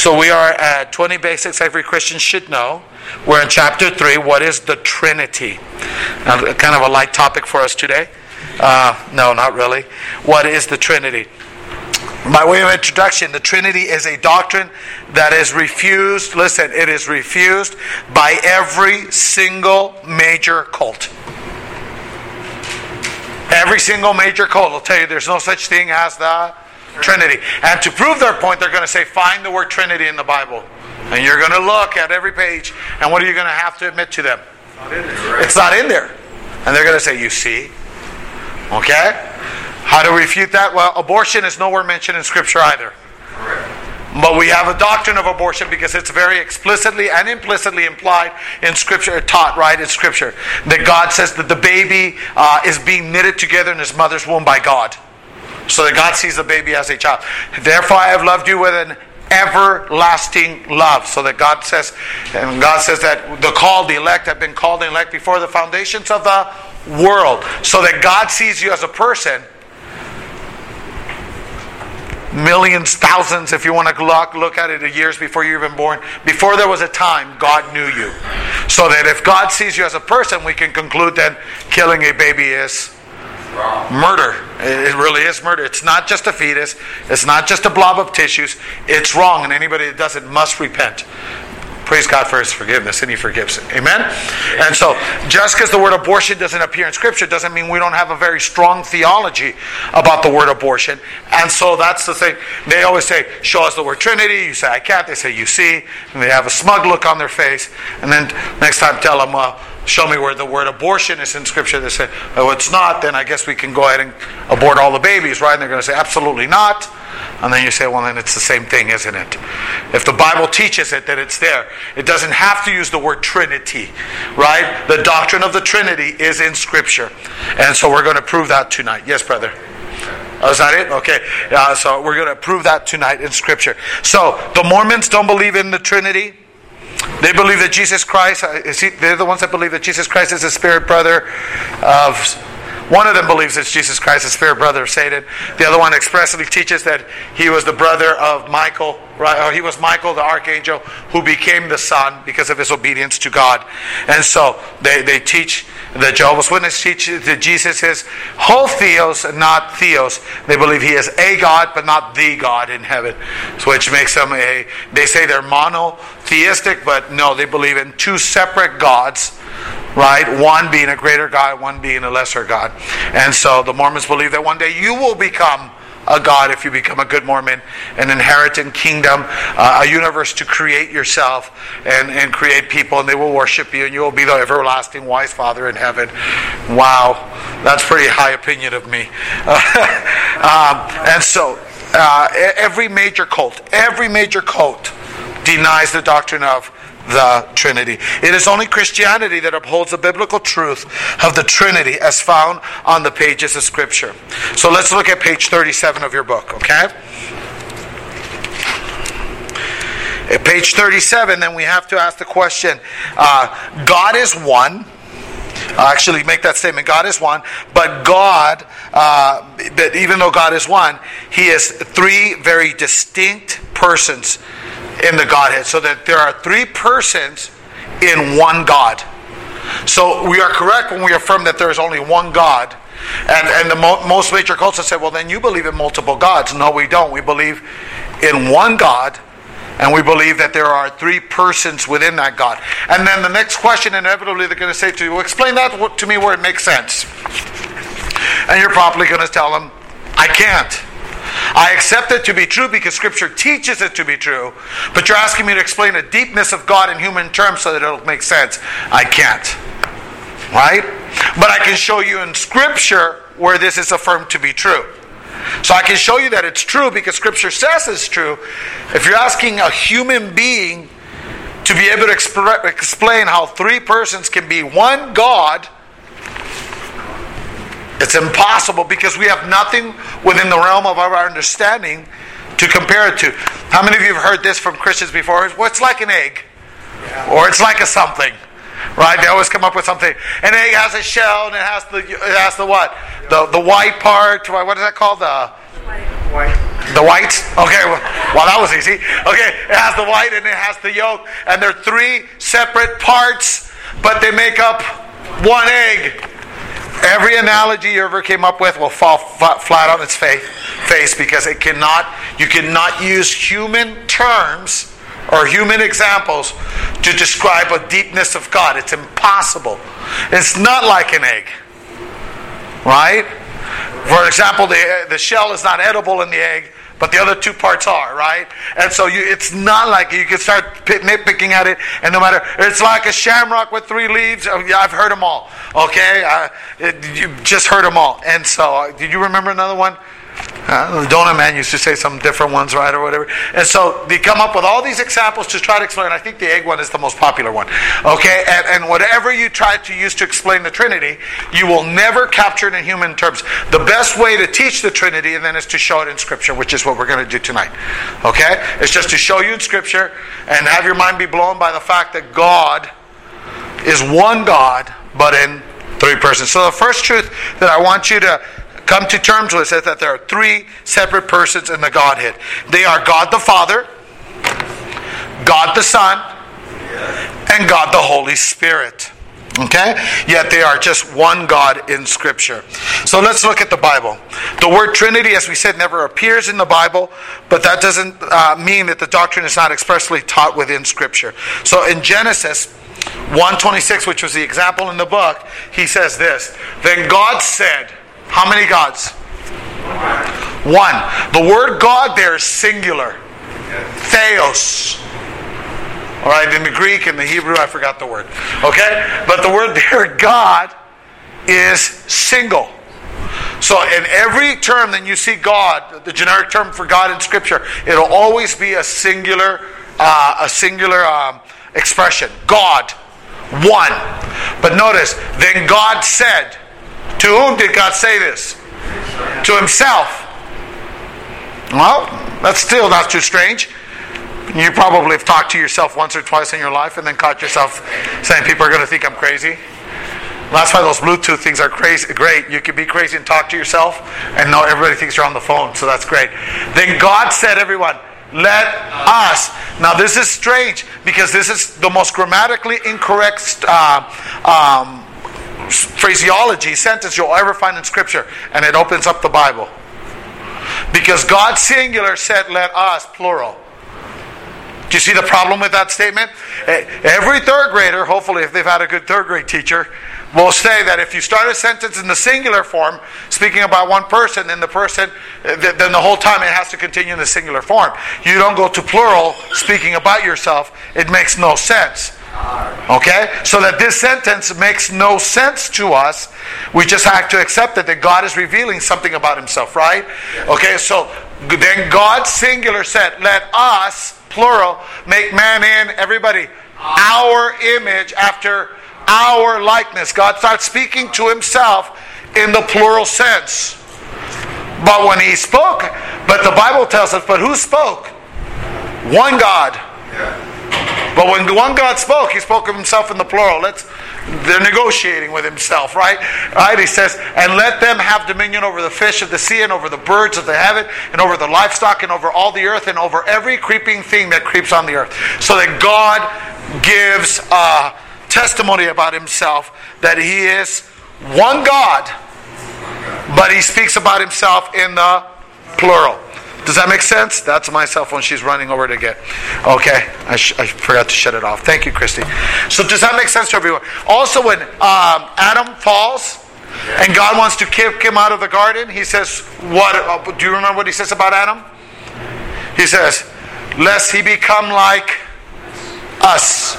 So we are at 20 basics every Christian should know. We're in chapter 3. What is the Trinity? Kind of a light topic for us today. No, not really. What is the Trinity? By way of introduction, the Trinity is a doctrine that is refused. Listen, it is refused by every single major cult. Every single major cult will tell you there's no such thing as the Trinity. And to prove their point, they're going to say, find the word Trinity in the Bible. And you're going to look at every page, and what are you going to have to admit to them? It's not in there. And they're going to say, you see? Okay? How to refute that? Well, abortion is nowhere mentioned in Scripture either. But we have a doctrine of abortion because it's very explicitly and implicitly implied in Scripture, taught right in Scripture, that God says that the baby is being knitted together in his mother's womb by God. So that God sees the baby as a child. Therefore I have loved you with an everlasting love. So that God says, and God says that the elect have been called the elect before the foundations of the world. So that God sees you as a person. Millions, thousands, if you want to look at it, years before you were even born. Before there was a time, God knew you. So that if God sees you as a person, we can conclude that killing a baby is murder. It really is murder. It's not just a fetus. It's not just a blob of tissues. It's wrong, and anybody that does it must repent. Praise God for His forgiveness, and He forgives it. Amen? And so, just because the word abortion doesn't appear in Scripture doesn't mean we don't have a very strong theology about the word abortion. And so that's the thing. They always say, show us the word Trinity. You say, I can't. They say, you see. And they have a smug look on their face. And then next time tell them, show me where the word abortion is in Scripture. They say, oh, it's not. Then I guess we can go ahead and abort all the babies, right? And they're going to say, absolutely not. And then you say, well, then it's the same thing, isn't it? If the Bible teaches it, then it's there. It doesn't have to use the word Trinity, right? The doctrine of the Trinity is in Scripture. And so we're going to prove that tonight. Yes, brother? Oh, is that it? Okay. So we're going to prove that tonight in Scripture. So the Mormons don't believe in the Trinity. They believe that Jesus Christ, they're the ones that believe that Jesus Christ is the spirit brother of... One of them believes that Jesus Christ is the spirit brother of Satan. The other one expressly teaches that he was the brother of Michael, right? Or he was Michael, the archangel, who became the son because of his obedience to God. And so they teach, the Jehovah's Witnesses teach that Jesus is ho-theos and not theos. They believe he is a God, but not the God in heaven. Which makes them they say they're monotheistic, but no, they believe in two separate gods. Right? One being a greater God, one being a lesser God. And so the Mormons believe that one day you will become a God if you become a good Mormon, an inherited kingdom, a universe to create yourself and create people, and they will worship you, and you will be the everlasting wise Father in heaven. Wow, that's pretty high opinion of me. And so every major cult denies the doctrine of the Trinity. It is only Christianity that upholds the biblical truth of the Trinity as found on the pages of Scripture. So let's look at page 37 of your book, okay? At page 37, then we have to ask the question, God is one. Actually, make that statement, God is one, but God, but even though God is one, He is three very distinct persons in the Godhead, so that there are three persons in one God. So we are correct when we affirm that there is only one God. And the most major cults have said, well, then you believe in multiple gods. No, we don't. We believe in one God, and we believe that there are three persons within that God. And then the next question, inevitably, they're going to say to you, well, explain that to me where it makes sense. And you're probably going to tell them, I can't. I accept it to be true because Scripture teaches it to be true, but you're asking me to explain the deepness of God in human terms so that it'll make sense. I can't. Right? But I can show you in Scripture where this is affirmed to be true. So I can show you that it's true because Scripture says it's true. If you're asking a human being to be able to explain how three persons can be one God, it's impossible because we have nothing within the realm of our understanding to compare it to. How many of you have heard this from Christians before? Well, it's like an egg. Or it's like a something. Right? They always come up with something. An egg has a shell and it has the what? The white part. What is that called? The white. The whites? Okay, well that was easy. Okay, it has the white and it has the yolk. And they're three separate parts, but they make up one egg. Every analogy you ever came up with will fall flat on its face because you cannot use human terms or human examples to describe a deepness of God. It's impossible. It's not like an egg. Right? For example, the shell is not edible in the egg, but the other two parts are, right? And so it's not like you can start nitpicking at it, and no matter, it's like a shamrock with 3 leaves. I've heard them all, okay? You just heard them all. And so, did you remember another one? The donut man used to say some different ones, right, or whatever. And so they come up with all these examples to try to explain. I think the egg one is the most popular one. Okay, and whatever you try to use to explain the Trinity, you will never capture it in human terms. The best way to teach the Trinity, and then, is to show it in Scripture, which is what we're going to do tonight. Okay, it's just to show you in Scripture and have your mind be blown by the fact that God is one God, but in 3 persons. So the first truth that I want you to come to terms with is that there are 3 separate persons in the Godhead. They are God the Father, God the Son, and God the Holy Spirit. Okay? Yet they are just one God in Scripture. So let's look at the Bible. The word Trinity, as we said, never appears in the Bible, but that doesn't mean that the doctrine is not expressly taught within Scripture. So in Genesis 1:26, which was the example in the book, he says this: Then God said, how many gods? 1. The word God there is singular. Theos. Alright, in the Greek and the Hebrew, I forgot the word. Okay? But the word there, God, is single. So in every term that you see God, the generic term for God in Scripture, it'll always be a singular expression. God. 1. But notice, then God said. To whom did God say this? To Himself. Well, that's still not too strange. You probably have talked to yourself once or twice in your life and then caught yourself saying, people are going to think I'm crazy. That's why those Bluetooth things are crazy. Great. You can be crazy and talk to yourself, and no, everybody thinks you're on the phone, so that's great. Then God said, everyone, let us. Now this is strange because this is the most grammatically incorrect phraseology, sentence you'll ever find in Scripture, and it opens up the Bible. Because God singular said, let us, plural. Do you see the problem with that statement? Every 3rd grader, hopefully if they've had a good 3rd grade teacher, will say that if you start a sentence in the singular form, speaking about one person, then the whole time it has to continue in the singular form. You don't go to plural, speaking about yourself. It makes no sense. Okay? So that this sentence makes no sense to us. We just have to accept that God is revealing something about Himself, right? Okay, so then God singular said, let us, plural, make man in, everybody, our image, after our likeness. God starts speaking to Himself in the plural sense. But when He spoke, but the Bible tells us, but who spoke? One God. But when one God spoke, He spoke of Himself in the plural. They're negotiating with Himself, right? Right? He says, and let them have dominion over the fish of the sea and over the birds of the heaven and over the livestock and over all the earth and over every creeping thing that creeps on the earth. So that God gives testimony about Himself that He is one God, but He speaks about Himself in the plural. Does that make sense? That's my cell phone. She's running over to get. Okay. I forgot to shut it off. Thank you, Christy. So does that make sense to everyone? Also, when Adam falls and God wants to kick him out of the garden, He says, what? Do you remember what He says about Adam? He says, lest he become like us.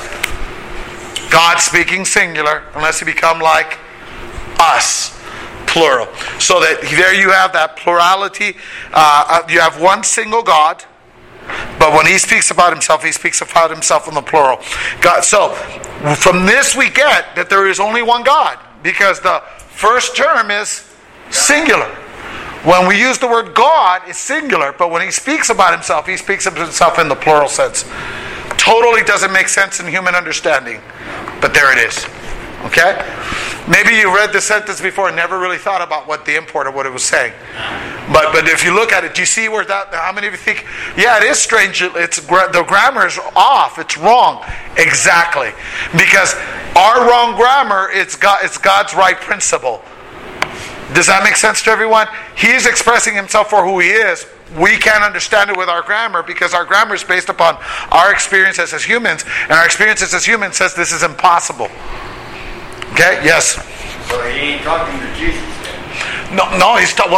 God speaking singular, unless he become like us. Plural. So that there you have that plurality. You have one single God, but when He speaks about Himself, He speaks about Himself in the plural. God. So from this we get that there is only one God, because the first term is singular. When we use the word God, it's singular, but when He speaks about Himself, He speaks of Himself in the plural sense. Totally doesn't make sense in human understanding, but there it is. Okay? Maybe you read the sentence before and never really thought about what the import of what it was saying. But if you look at it, do you see where that, how many of you think, yeah, it is strange, the grammar is off, it's wrong. Exactly. Because our wrong grammar, it's God's right principle. Does that make sense to everyone? He is expressing himself for who he is. We can't understand it with our grammar because our grammar is based upon our experiences as humans, and our experiences as humans says this is impossible. Okay? Yes? So he ain't talking to Jesus then? No,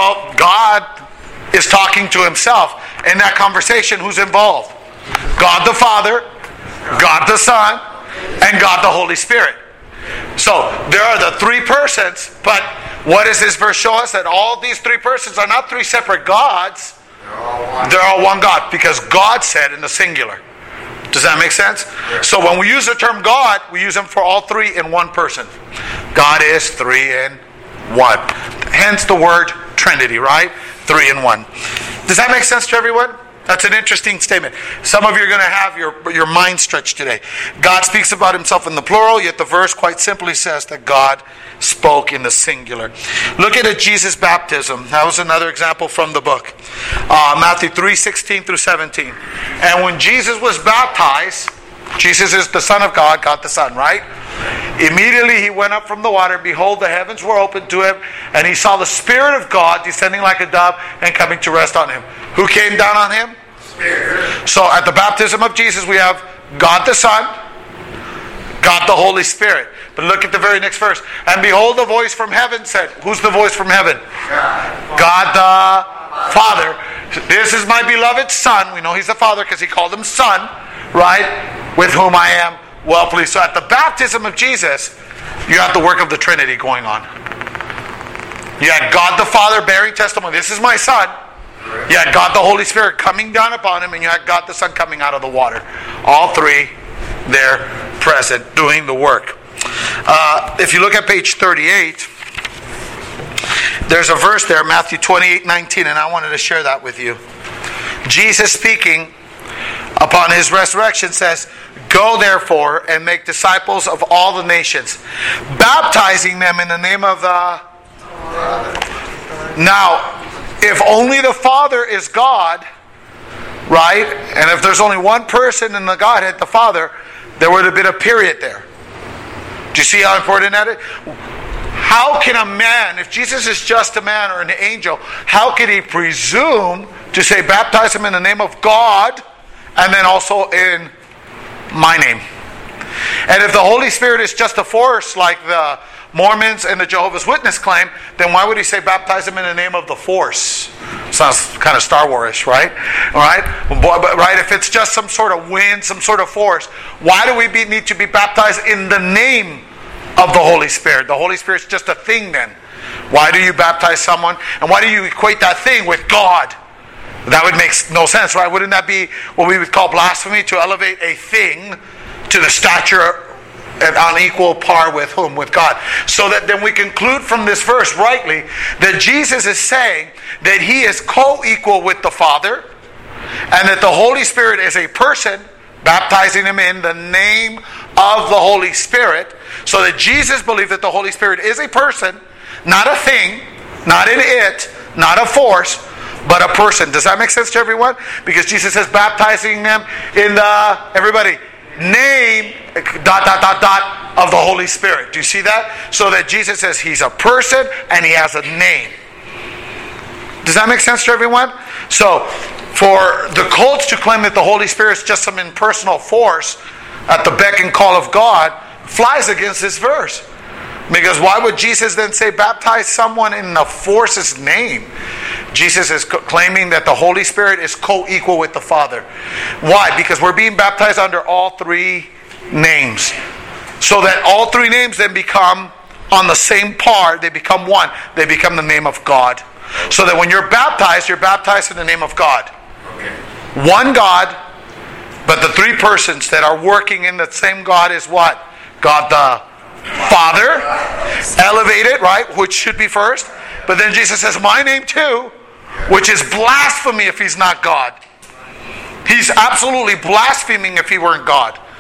God is talking to himself. In that conversation, who's involved? God the Father, God the Son, and God the Holy Spirit. So, there are the three persons, but what does this verse show us? That all these three persons are not three separate gods. They're all one God, because God said in the singular. Does that make sense? So when we use the term God, we use them for all three in one person. God is three in one. Hence the word Trinity, right? Three in one. Does that make sense to everyone? That's an interesting statement. Some of you are going to have your mind stretched today. God speaks about himself in the plural, yet the verse quite simply says that God spoke in the singular. Look at Jesus' baptism. That was another example from the book. Matthew 3:16 through 17. And when Jesus was baptized, Jesus is the Son of God, God the Son, right? Immediately he went up from the water. Behold, the heavens were opened to him, and he saw the Spirit of God descending like a dove and coming to rest on him. Who came down on him? Spirit. So at the baptism of Jesus, we have God the Son, God the Holy Spirit. But look at the very next verse. And behold, the voice from heaven said, who's the voice from heaven? God the Father. This is my beloved Son. We know he's the Father because he called him Son, right? With whom I am well pleased. So at the baptism of Jesus, you have the work of the Trinity going on. You had God the Father bearing testimony. This is my Son. You had God the Holy Spirit coming down upon him, and you had God the Son coming out of the water. All three there present, doing the work. If you look at page 38, there's a verse there, Matthew 28:19, and I wanted to share that with you. Jesus speaking upon his resurrection says, "Go therefore and make disciples of all the nations, baptizing them in the name of the..." Now, if only the Father is God, right? And if there's only one person in the Godhead, the Father, there would have been a period there. Do you see how important that is? How can a man, if Jesus is just a man or an angel, how can he presume to say, baptize him in the name of God, and then also in my name? And if the Holy Spirit is just a force like the Mormons and the Jehovah's Witness claim, then why would he say baptize him in the name of the force? Sounds kind of Star Wars-ish, right? All right? But right, if it's just some sort of wind, some sort of force, why do we need to be baptized in the name of the Holy Spirit? The Holy Spirit's just a thing then. Why do you baptize someone? And why do you equate that thing with God? That would make no sense, right? Wouldn't that be what we would call blasphemy? To elevate a thing to the stature and on equal par with whom? With God. So that then we conclude from this verse rightly that Jesus is saying that he is co-equal with the Father, and that the Holy Spirit is a person, baptizing him in the name of the Holy Spirit. So that Jesus believed that the Holy Spirit is a person, not a thing, not an it, not a force, but a person. Does that make sense to everyone? Because Jesus says baptizing them in the, everybody, name, ... of the Holy Spirit. Do you see that? So that Jesus says he's a person and he has a name. Does that make sense to everyone? So, for the cults to claim that the Holy Spirit is just some impersonal force at the beck and call of God flies against this verse. Because why would Jesus then say baptize someone in the force's name? Jesus is claiming that the Holy Spirit is co-equal with the Father. Why? Because we're being baptized under all three names. So that all three names then become on the same par. They become one. They become the name of God. So that when you're baptized in the name of God. One God, but the three persons that are working in the same God is what? God the Father, elevated, right? Which should be first. But then Jesus says, my name too, which is blasphemy if he's not God. He's absolutely blaspheming if he weren't God.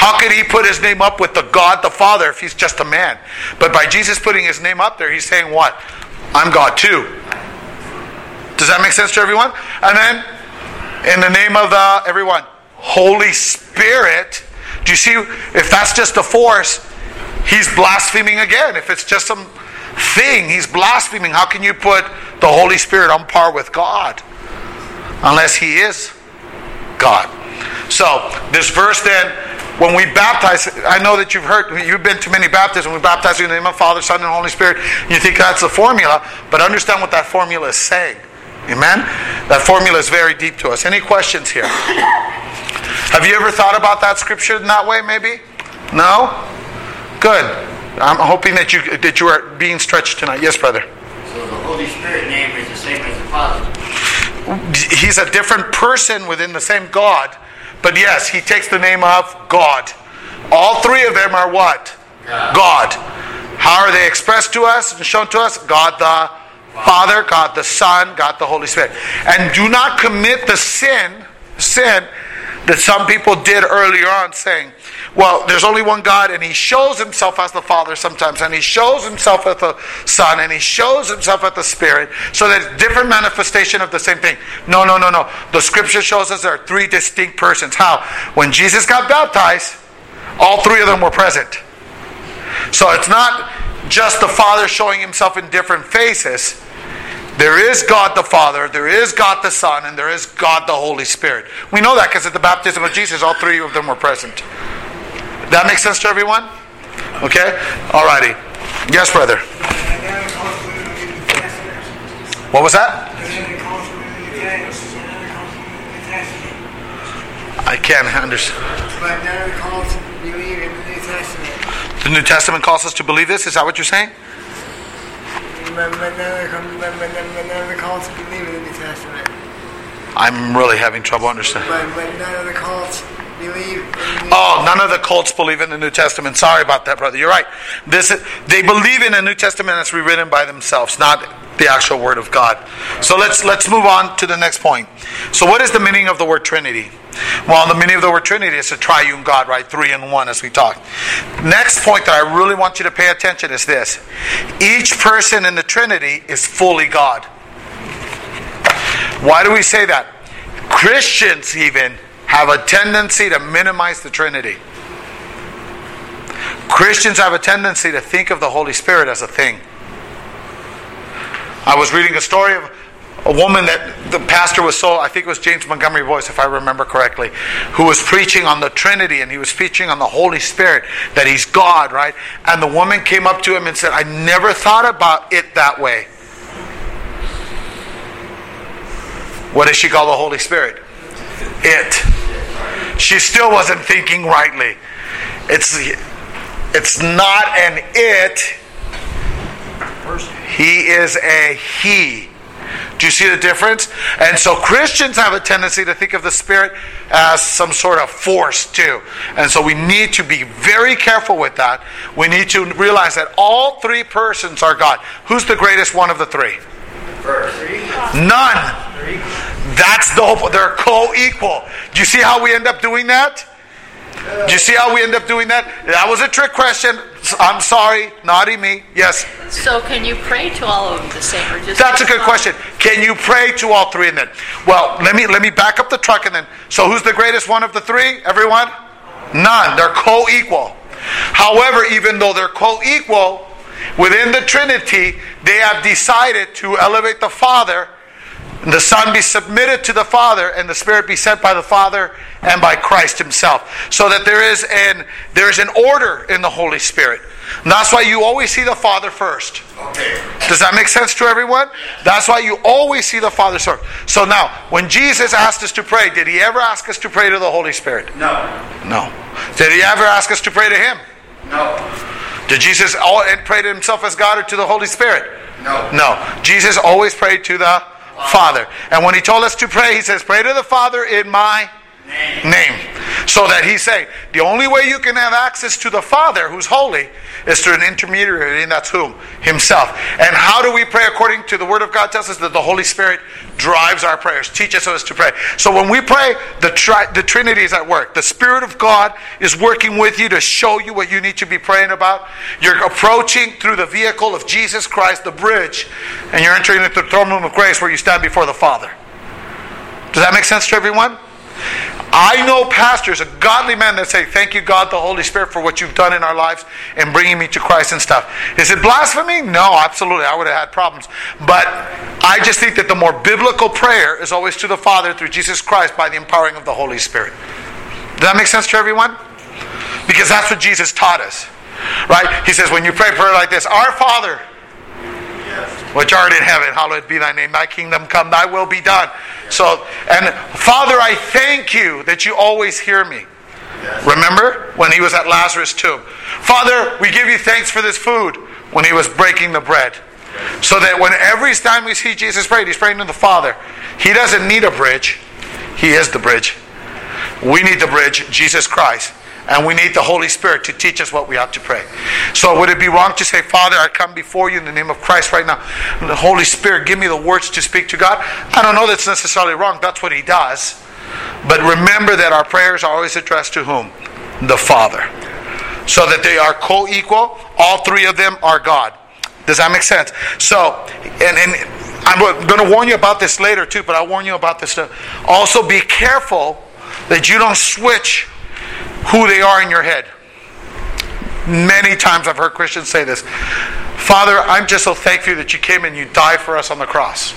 How could he put his name up with the God the Father if he's just a man? But by Jesus putting his name up there, he's saying what? I'm God too. Does that make sense to everyone? And then, in the name of the, everyone, Holy Spirit, do you see, if that's just a force, he's blaspheming again. If it's just some thing, he's blaspheming. How can you put the Holy Spirit on par with God? Unless he is God. So, this verse then, when we baptize, I know that you've been to many baptisms. We baptize in the name of Father, Son, and Holy Spirit. You think that's the formula, but understand what that formula is saying. Amen? That formula is very deep to us. Any questions here? Have you ever thought about that scripture in that way, maybe? No? Good. I'm hoping that you are being stretched tonight. Yes, brother? So the Holy Spirit name is the same as the Father? He's a different person within the same God. But yes, he takes the name of God. All three of them are what? God. How are they expressed to us and shown to us? God the Father, God the Son, God the Holy Spirit. And do not commit the sin that some people did earlier on, saying, well, there's only one God, and he shows himself as the Father sometimes, and he shows himself as the Son, and he shows himself as the Spirit, so that it's different manifestation of the same thing. No. The scripture shows us there are three distinct persons. How? When Jesus got baptized, all three of them were present. So it's not just the Father showing himself in different faces. There is God the Father, there is God the Son, and there is God the Holy Spirit. We know that because at the baptism of Jesus, all three of them were present. That makes sense to everyone? Okay? Alrighty. Yes, brother. What was that? I can't understand. But none of the calls believe in the New Testament. The New Testament calls us to believe this? Is that what you're saying? But none of the calls believe in the New Testament. I'm really having trouble understanding. But none of the cults believe in the none of the cults believe in the New Testament. Sorry about that, brother. You're right. They believe in the New Testament that's rewritten by themselves, not the actual Word of God. So let's move on to the next point. So what is the meaning of the word Trinity? Well, the meaning of the word Trinity is a triune God, right? 3 in 1 as we talked. Next point that I really want you to pay attention is this. Each person in the Trinity is fully God. Why do we say that? Christians even have a tendency to minimize the Trinity. Christians have a tendency to think of the Holy Spirit as a thing. I was reading a story of a woman that the pastor was I think it was James Montgomery Boyce, if I remember correctly, who was preaching on the Trinity, and he was preaching on the Holy Spirit, that he's God, right? And the woman came up to him and said, I never thought about it that way. What does she call the Holy Spirit? It. She still wasn't thinking rightly. It's not an it. He is a he. Do you see the difference? And so Christians have a tendency to think of the Spirit as some sort of force too. And so we need to be very careful with that. We need to realize that all three persons are God. Who's the greatest one of the three? None. That's the whole. They're co-equal. Do you see how we end up doing that? Do you see how we end up doing that? That was a trick question. I'm sorry, naughty me. Yes. So can you pray to all of them the same, or just? That's a good question. Can you pray to all three? And then, well, let me back up the truck and then. So who's the greatest one of the three? Everyone? None. They're co-equal. However, even though they're co-equal, within the Trinity, they have decided to elevate the Father, the Son be submitted to the Father, and the Spirit be sent by the Father and by Christ Himself. So that there is an order in the Holy Spirit. And that's why you always see the Father first. Does that make sense to everyone? That's why you always see the Father first. So now, when Jesus asked us to pray, did He ever ask us to pray to the Holy Spirit? No. Did He ever ask us to pray to Him? No. Did Jesus pray to Himself as God or to the Holy Spirit? No. Jesus always prayed to the Father. And when He told us to pray, He says, pray to the Father in my name. So that he's saying, the only way you can have access to the Father, who's holy, is through an intermediary, and that's whom? Himself. And how do we pray? According to the Word of God tells us that the Holy Spirit drives our prayers, teaches us to pray. So when we pray, the Trinity is at work. The Spirit of God is working with you to show you what you need to be praying about. You're approaching through the vehicle of Jesus Christ, the bridge, and you're entering into the throne room of grace where you stand before the Father. Does that make sense to everyone? I know pastors, a godly man, that say, thank you, God, the Holy Spirit, for what you've done in our lives and bringing me to Christ and stuff. Is it blasphemy? No, absolutely. I would have had problems. But I just think that the more biblical prayer is always to the Father through Jesus Christ by the empowering of the Holy Spirit. Does that make sense to everyone? Because that's what Jesus taught us. Right? He says, when you pray a prayer like this, Our Father, which art in heaven, hallowed be thy name. Thy kingdom come, thy will be done. So, and Father, I thank you that you always hear me. Remember when he was at Lazarus' tomb? Father, we give you thanks for this food, when he was breaking the bread. So that when every time we see Jesus pray, he's praying to the Father. He doesn't need a bridge. He is the bridge. We need the bridge, Jesus Christ. And we need the Holy Spirit to teach us what we ought to pray. So would it be wrong to say, Father, I come before you in the name of Christ right now. And the Holy Spirit, give me the words to speak to God. I don't know that's necessarily wrong. That's what he does. But remember that our prayers are always addressed to whom? The Father. So that they are co-equal. All three of them are God. Does that make sense? So, and I'm going to warn you about this later too, but I'll warn you about this. Also be careful that you don't switch who they are in your head. Many times I've heard Christians say this. Father, I'm just so thankful that you came and you died for us on the cross.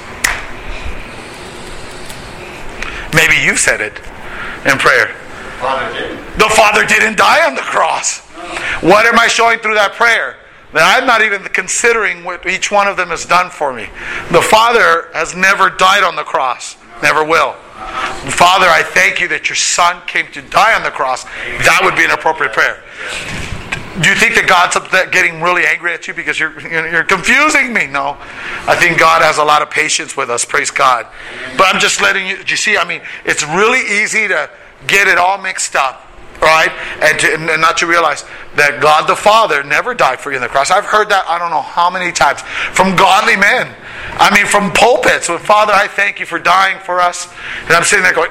Maybe you said it in prayer. The Father didn't die on the cross. What am I showing through that prayer? That I'm not even considering what each one of them has done for me. The Father has never died on the cross. Never will. Father, I thank you that your Son came to die on the cross. That would be an appropriate prayer. Do you think that God's getting really angry at you because you're confusing me? No. I think God has a lot of patience with us. Praise God. But I'm just letting you see, it's really easy to get it all mixed up. Right? And not to realize that God the Father never died for you on the cross. I've heard that I don't know how many times from godly men. From pulpits. With Father, I thank you for dying for us. And I'm sitting there going,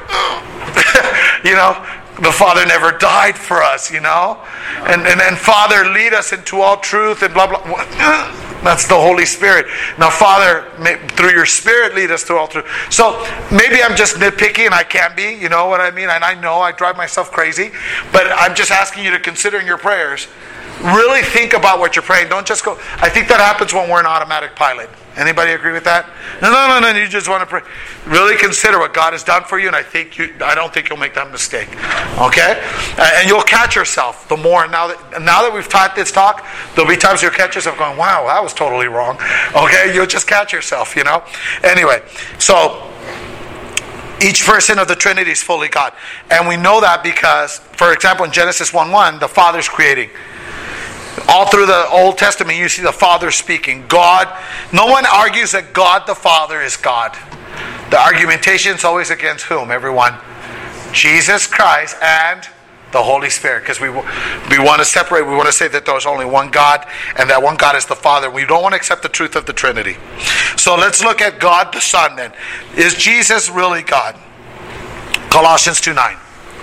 the Father never died for us, And Father, lead us into all truth and blah, blah. That's the Holy Spirit. Now, Father, through your Spirit, lead us through all truth. So, maybe I'm just nitpicky, and I can be, you know what I mean? And I know I drive myself crazy. But I'm just asking you to consider in your prayers, really think about what you're praying. Don't just go. I think that happens when we're in automatic pilot. Anybody agree with that? No. You just want to pray. Really consider what God has done for you, and I don't think you'll make that mistake. Okay? And you'll catch yourself the more. Now that we've taught this talk, there'll be times you'll catch yourself going, wow, that was totally wrong. Okay? You'll just catch yourself, Anyway, so each person of the Trinity is fully God. And we know that because, for example, in Genesis 1:1, the Father's creating. All through the Old Testament, you see the Father speaking. God, no one argues that God the Father is God. The argumentation is always against whom, everyone? Jesus Christ and the Holy Spirit. Because we want to separate, we want to say that there's only one God, and that one God is the Father. We don't want to accept the truth of the Trinity. So let's look at God the Son then. Is Jesus really God? Colossians 2:9.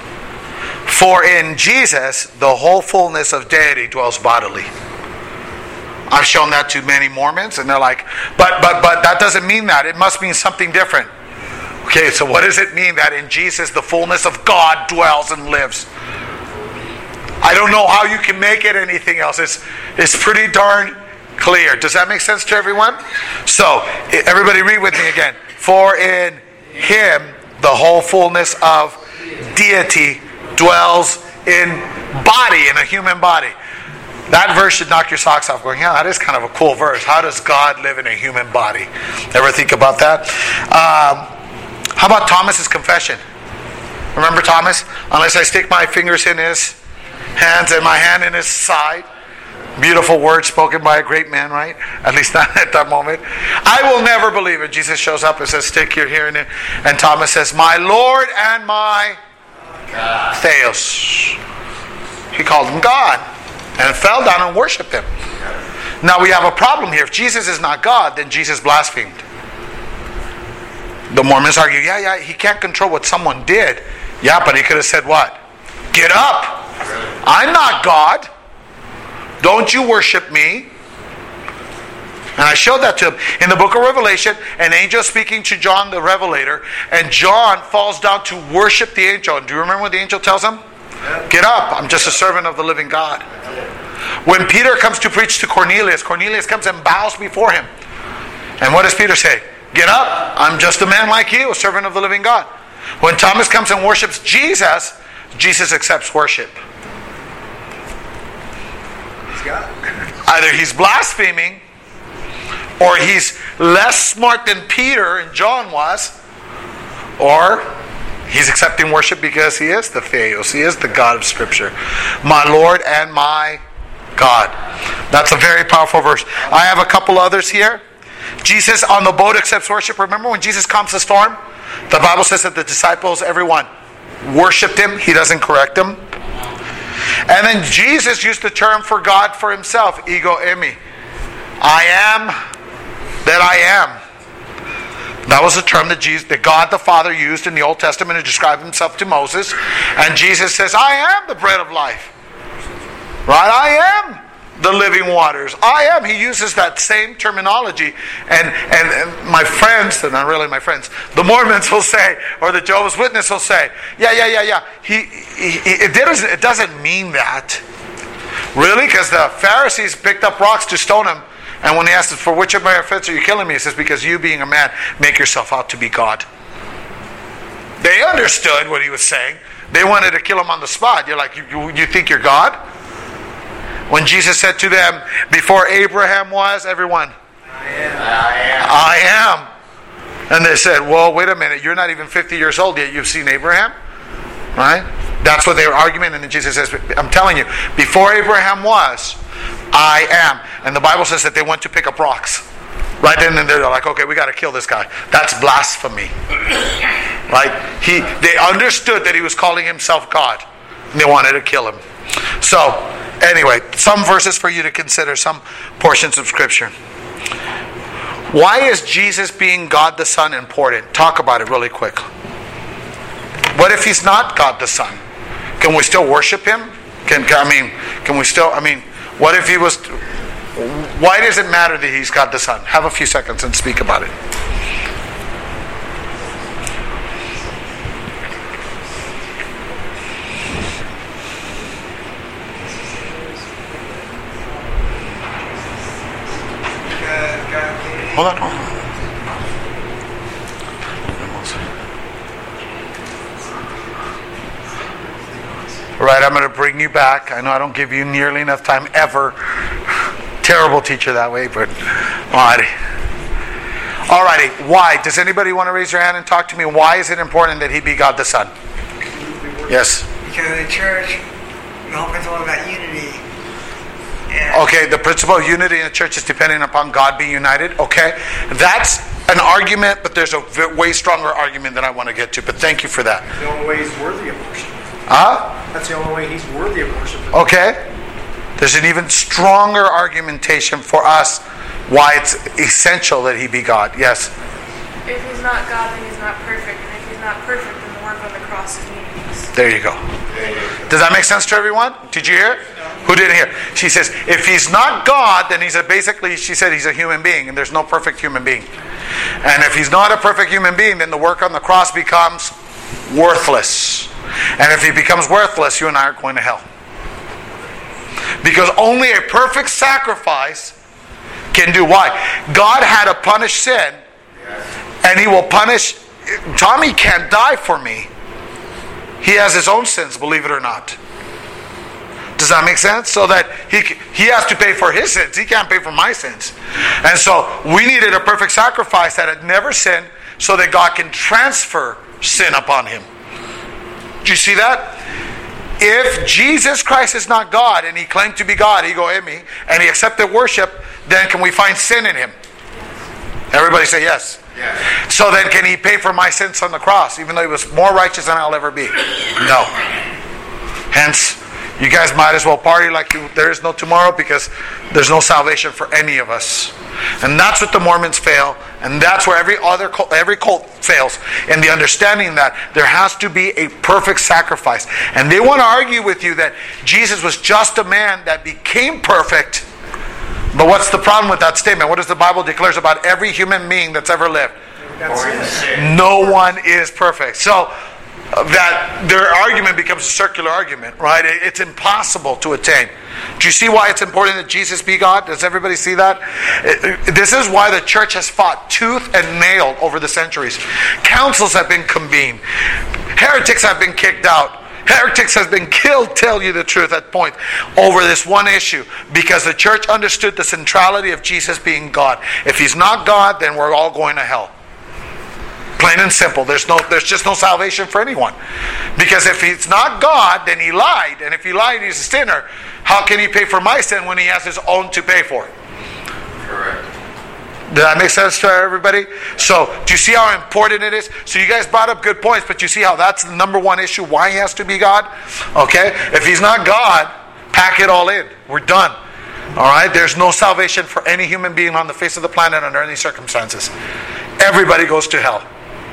For in Jesus, the whole fullness of deity dwells bodily. I've shown that to many Mormons, and they're like, but that doesn't mean that. It must mean something different. Okay, so what does it mean that in Jesus, the fullness of God dwells and lives? I don't know how you can make it anything else. It's pretty darn clear. Does that make sense to everyone? So, everybody read with me again. For in Him, the whole fullness of deity dwells in a human body. That verse should knock your socks off going, yeah, that is kind of a cool verse. How does God live in a human body? Ever think about that? How about Thomas's confession? Remember Thomas? Unless I stick my fingers in his hands and my hand in his side. Beautiful words spoken by a great man, right? At least not at that moment. I will never believe it. Jesus shows up and says, stick your here and Thomas says, my Lord and my Theos. He called him God and fell down and worshipped him. Now we have a problem here. If Jesus is not God, then Jesus blasphemed. The Mormons argue, yeah, he can't control what someone did. Yeah, but he could have said what? Get up! I'm not God. Don't you worship me. And I showed that to him. In the book of Revelation, an angel speaking to John the Revelator, and John falls down to worship the angel. And do you remember what the angel tells him? Get up, I'm just a servant of the living God. When Peter comes to preach to Cornelius, Cornelius comes and bows before him. And what does Peter say? Get up, I'm just a man like you, a servant of the living God. When Thomas comes and worships Jesus, Jesus accepts worship. Either he's blaspheming, or he's less smart than Peter and John was, or he's accepting worship because he is the Theos. He is the God of Scripture. My Lord and my God. That's a very powerful verse. I have a couple others here. Jesus on the boat accepts worship. Remember when Jesus calms the storm? The Bible says that the disciples, everyone, worshipped him. He doesn't correct them. And then Jesus used the term for God for himself, ego eimi. I am that I am. That was a term that God the Father used in the Old Testament to describe himself to Moses. And Jesus says, I am the bread of life. Right? I am the living waters. I am. He uses that same terminology. And my friends, and not really my friends, the Mormons will say, or the Jehovah's Witness will say, yeah. It doesn't mean that. Really? Because the Pharisees picked up rocks to stone him. And when he asked, for which of my offense are you killing me? He says, because you being a man, make yourself out to be God. They understood what he was saying. They wanted to kill him on the spot. You're like, you think you're God? When Jesus said to them, before Abraham was, everyone, I am. And they said, well, wait a minute, you're not even 50 years old yet, you've seen Abraham? Right? That's what they were arguing. And then Jesus says, I'm telling you, before Abraham was, I am. And the Bible says that they went to pick up rocks. Right then and they're like, okay, we got to kill this guy. That's blasphemy. Right? They understood that he was calling himself God. And they wanted to kill him. So, anyway, some verses for you to consider, some portions of Scripture. Why is Jesus being God the Son important? Talk about it really quick. What if he's not God the Son? Can we still worship him? What if he was... Why does it matter that he's God the Son? Have a few seconds and speak about it. Hold on. All right, I'm going to bring you back. I know I don't give you nearly enough time ever. Terrible teacher that way, but alrighty. Why? Does anybody want to raise their hand and talk to me? Why is it important that he be God the Son? Yes. Because in the church, the whole principle about unity. Okay, the principle of unity in the church is dependent upon God being united. Okay, that's an argument, but there's a way stronger argument that I want to get to. But thank you for that. The only way he's worthy of worship. That's the only way he's worthy of worship. Okay. There's an even stronger argumentation for us why it's essential that he be God. Yes? If he's not God, then he's not perfect. And if he's not perfect, then the work on the cross is meaningless. There you go. Does that make sense to everyone? Did you hear? Who didn't hear? She says, if he's not God, then he's she said he's a human being, and there's no perfect human being. And if he's not a perfect human being, then the work on the cross becomes worthless. And if he becomes worthless, you and I are going to hell. Because only a perfect sacrifice can do what? God had to punish sin, and he will punish. Tommy can't die for me. He has his own sins, believe it or not. Does that make sense? So that he has to pay for his sins. He can't pay for my sins. And so we needed a perfect sacrifice that had never sinned, so that God can transfer sin upon him. Do you see that? If Jesus Christ is not God and he claimed to be God, ego eimi, and he accepted worship, then can we find sin in him? Everybody say yes. Yeah. So then can he pay for my sins on the cross, even though he was more righteous than I'll ever be? No. Hence, you guys might as well party like there is no tomorrow, because there's no salvation for any of us. And that's what the Mormons fail, and that's where every cult fails, in the understanding that there has to be a perfect sacrifice. And they want to argue with you that Jesus was just a man that became perfect. But what's the problem with that statement? What does the Bible declares about every human being that's ever lived? No one is perfect. So that their argument becomes a circular argument, right? It's impossible to attain. Do you see why it's important that Jesus be God? Does everybody see that? This is why the church has fought tooth and nail over the centuries. Councils have been convened. Heretics have been kicked out. Heretics has been killed, tell you the truth, at point, over this one issue, because the church understood the centrality of Jesus being God. If he's not God, then we're all going to hell. Plain and simple. There's just no salvation for anyone. Because if he's not God, then he lied. And if he lied, he's a sinner. How can he pay for my sin when he has his own to pay for? Correct. Does that make sense to everybody? So, do you see how important it is? So you guys brought up good points, but you see how that's the number one issue, why he has to be God? Okay? If he's not God, pack it all in. We're done. Alright? There's no salvation for any human being on the face of the planet under any circumstances. Everybody goes to hell.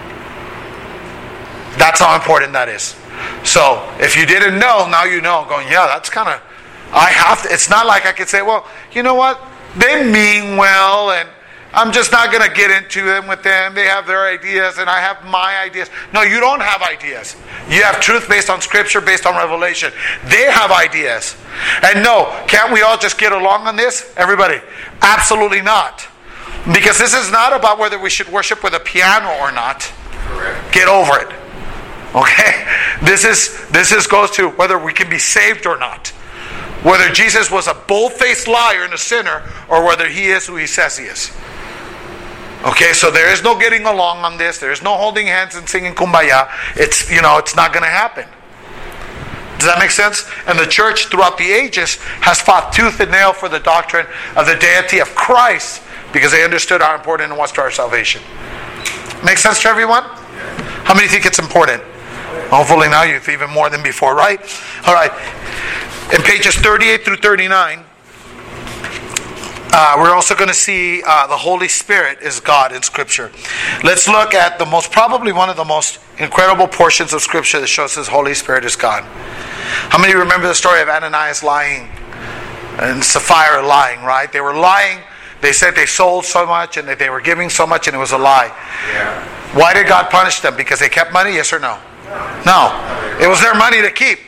That's how important that is. So, if you didn't know, now you know. Going, yeah, that's kind of... it's not like I could say, well, you know what? They mean well, and I'm just not going to get into them with them. They have their ideas, and I have my ideas. No, you don't have ideas. You have truth based on Scripture, based on revelation. They have ideas. And no, can't we all just get along on this? Everybody? Absolutely not. Because this is not about whether we should worship with a piano or not. Correct. Get over it. Okay? This goes to whether we can be saved or not. Whether Jesus was a bold-faced liar and a sinner, or whether he is who he says he is. Okay, so there is no getting along on this. There is no holding hands and singing kumbaya. It's not going to happen. Does that make sense? And the church throughout the ages has fought tooth and nail for the doctrine of the deity of Christ, because they understood how important it was to our salvation. Make sense to everyone? How many think it's important? Hopefully now you've even more than before, right? All right. In pages 38 through 39, we're also going to see the Holy Spirit is God in Scripture. Let's look at probably one of the most incredible portions of Scripture that shows His Holy Spirit is God. How many remember the story of Ananias lying and Sapphira lying, right? They were lying. They said they sold so much and that they were giving so much, and it was a lie. Yeah. Why did God punish them? Because they kept money, yes or no? No. It was their money to keep.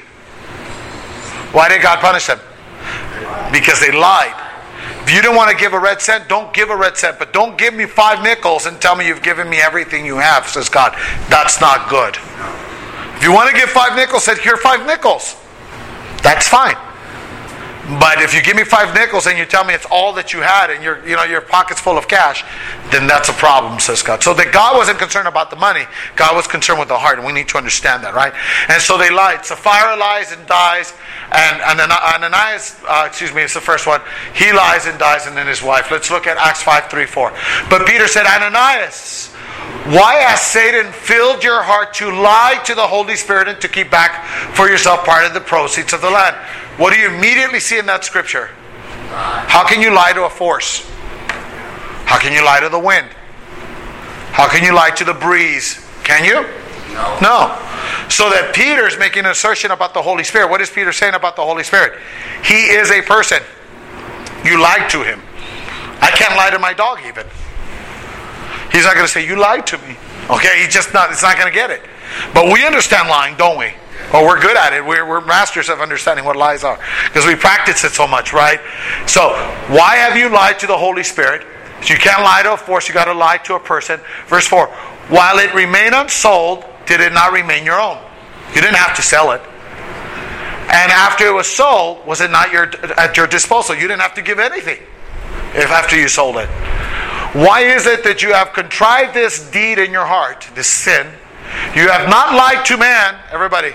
Why did God punish them? Because they lied. If you don't want to give a red cent, don't give a red cent. But don't give me 5 nickels and tell me you've given me everything you have, says God. That's not good. If you want to give 5 nickels, say, here are 5 nickels. That's fine. But if you give me 5 nickels and you tell me it's all that you had and your pocket's full of cash, then that's a problem, says God. So that God wasn't concerned about the money. God was concerned with the heart, and we need to understand that, right? And so they lied. Sapphira lies and dies, and Ananias, it's the first one. He lies and dies, and then his wife. Let's look at Acts 5:3-4. But Peter said, Ananias, why has Satan filled your heart to lie to the Holy Spirit and to keep back for yourself part of the proceeds of the land? What do you immediately see in that scripture? How can you lie to a force? How can you lie to the wind? How can you lie to the breeze? Can you? No. So that Peter's making an assertion about the Holy Spirit. What is Peter saying about the Holy Spirit? He is a person. You lied to him. I can't lie to my dog even. He's not going to say, you lied to me. Okay, it's not going to get it. But we understand lying, don't we? Oh, we're good at it. We're masters of understanding what lies are, because we practice it so much, right? So, why have you lied to the Holy Spirit? So you can't lie to a force, you got to lie to a person. Verse 4, while it remained unsold, did it not remain your own? You didn't have to sell it. And after it was sold, was it not at your disposal? You didn't have to give anything after you sold it. Why is it that you have contrived this deed in your heart, this sin? You have not lied to man, everybody.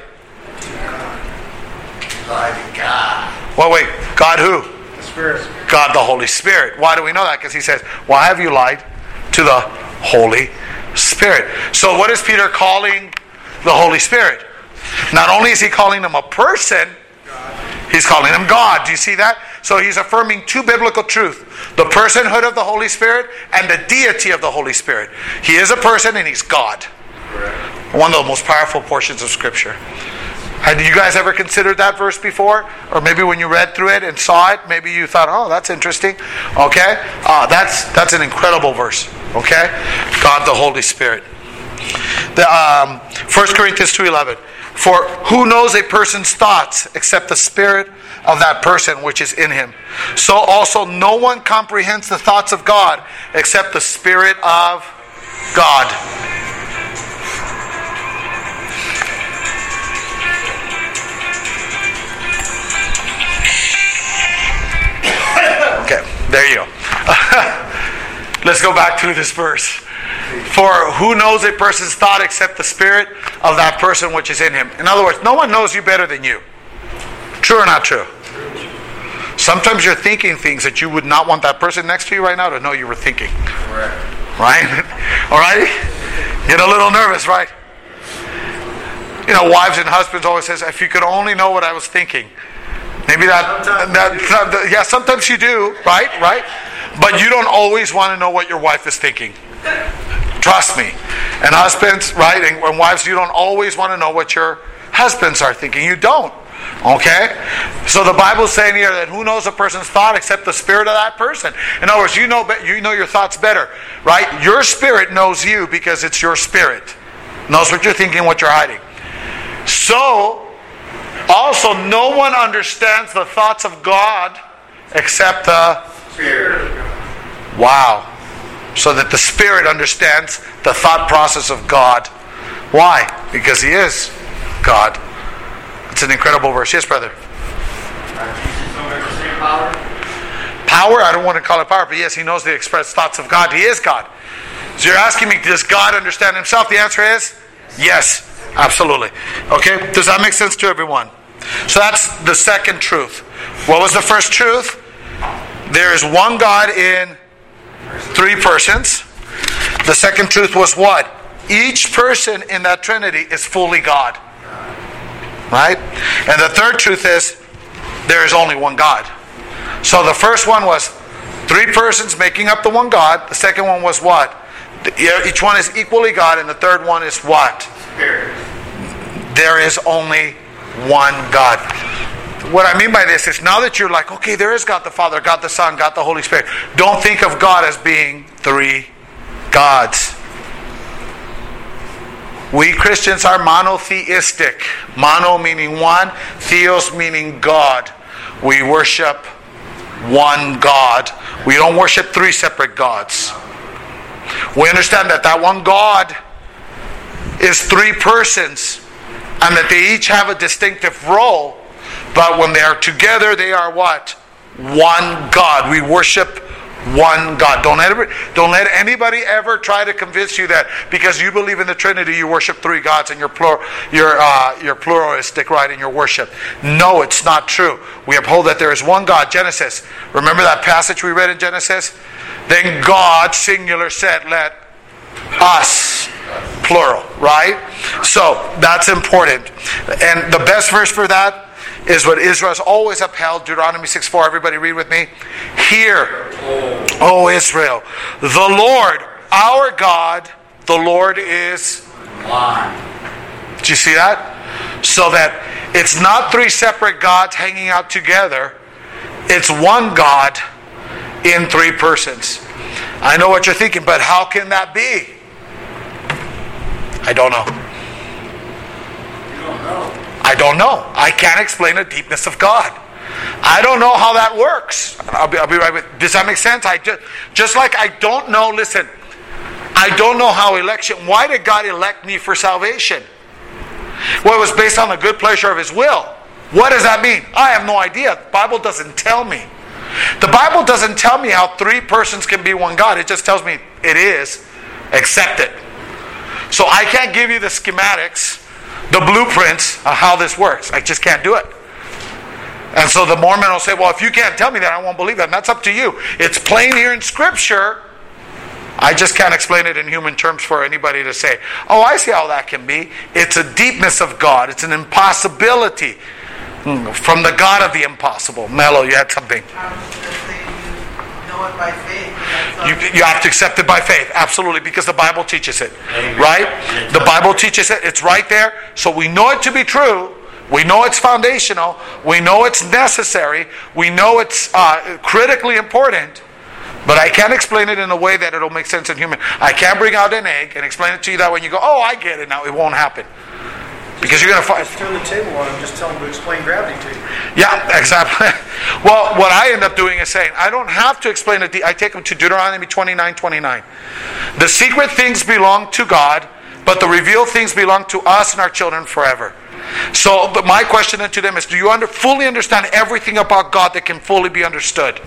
Lie to God. Well, wait, God who? The Spirit. God the Holy Spirit. Why do we know that? Because he says, why have you lied to the Holy Spirit. So what is Peter calling the Holy Spirit? Not only is he calling him a person, he's calling him God. Do you see that? So he's affirming two biblical truths. The personhood of the Holy Spirit and the deity of the Holy Spirit. He is a person and he's God. One of the most powerful portions of Scripture. Had you guys ever considered that verse before? Or maybe when you read through it and saw it, maybe you thought, oh, that's interesting. Okay? That's an incredible verse. Okay? God the Holy Spirit. 1 Corinthians 2:11. For who knows a person's thoughts except the spirit of that person which is in him? So also no one comprehends the thoughts of God except the Spirit of God. Okay, there you go. Let's go back to this verse. For who knows a person's thought except the spirit of that person which is in him? In other words, no one knows you better than you. True or not true? Sometimes you're thinking things that you would not want that person next to you right now to know you were thinking. Correct. Right? Alright? Get a little nervous, right? You know, wives and husbands always says, if you could only know what I was thinking. Maybe yeah, sometimes you do, right? But you don't always want to know what your wife is thinking. Trust me. And husbands, right? And wives, you don't always want to know what your husbands are thinking. You don't. Okay? So the Bible's saying here that who knows a person's thought except the spirit of that person? In other words, you know your thoughts better, right? Your spirit knows you because it's your spirit. Knows what you're thinking, what you're hiding. So, also, no one understands the thoughts of God except the Spirit. Wow. So that the Spirit understands the thought process of God. Why? Because He is God. It's an incredible verse. Yes, brother. Power? I don't want to call it power, but yes, He knows the expressed thoughts of God. He is God. So you're asking me, does God understand Himself? The answer is yes. Absolutely. Okay? Does that make sense to everyone? So that's the second truth. What was the first truth? There is one God in three persons. The second truth was what? Each person in that Trinity is fully God. Right? And the third truth is there is only one God. So the first one was three persons making up the one God. The second one was what? Each one is equally God. And the third one is what? Spirit. There is only one God. What I mean by this is now that you're like, okay, there is God the Father, God the Son, God the Holy Spirit. Don't think of God as being three gods. We Christians are monotheistic. Mono meaning one, theos meaning God. We worship one God. We don't worship three separate gods. We understand that one God is three persons and that they each have a distinctive role, but when they are together, they are what? One God. We worship one God. Don't let anybody ever try to convince you that because you believe in the Trinity, you worship three gods and you're pluralistic, right, in your worship. No, it's not true. We uphold that there is one God. Genesis. Remember that passage we read in Genesis? Then God, singular, said, let us, plural, right? So that's important. And the best verse for that is what Israel has always upheld, Deuteronomy 6:4. Everybody read with me. Hear, O Israel, the Lord, our God, the Lord is one. Do you see that? So that it's not three separate gods hanging out together. It's one God in three persons. I know what you're thinking, but how can that be? I don't know. You don't know. I don't know. I can't explain the deepness of God. I don't know how that works. I'll be right with. Does that make sense? Just like I don't know. Listen, I don't know how election. Why did God elect me for salvation? Well, it was based on the good pleasure of His will. What does that mean? I have no idea. The Bible doesn't tell me. The Bible doesn't tell me how three persons can be one God. It just tells me it is. Accept it. So I can't give you the schematics, the blueprints of how this works. I just can't do it. And so the Mormon will say, well, if you can't tell me that, I won't believe that. And that's up to you. It's plain here in Scripture I just can't explain it in human terms for anybody to say, oh, I see how that can be. It's a deepness of God. It's an impossibility from the God of the impossible. Mello, you had something. I was going to say you know it by faith. You have to accept it by faith. Absolutely, because the Bible teaches it. Right? The Bible teaches it. It's right there. So we know it to be true. We know it's foundational. We know it's necessary. We know it's critically important. But I can't explain it in a way that it'll make sense in human. I can't bring out an egg and explain it to you that way and you go, oh, I get it now. It won't happen. Because you're going to find... Just turn the table on and just tell them to explain gravity to you. Yeah, exactly. Well, what I end up doing is saying, I don't have to explain it. I take them to Deuteronomy 29:29. The secret things belong to God, but the revealed things belong to us and our children forever. So but my question then to them is, do you fully understand everything about God that can fully be understood?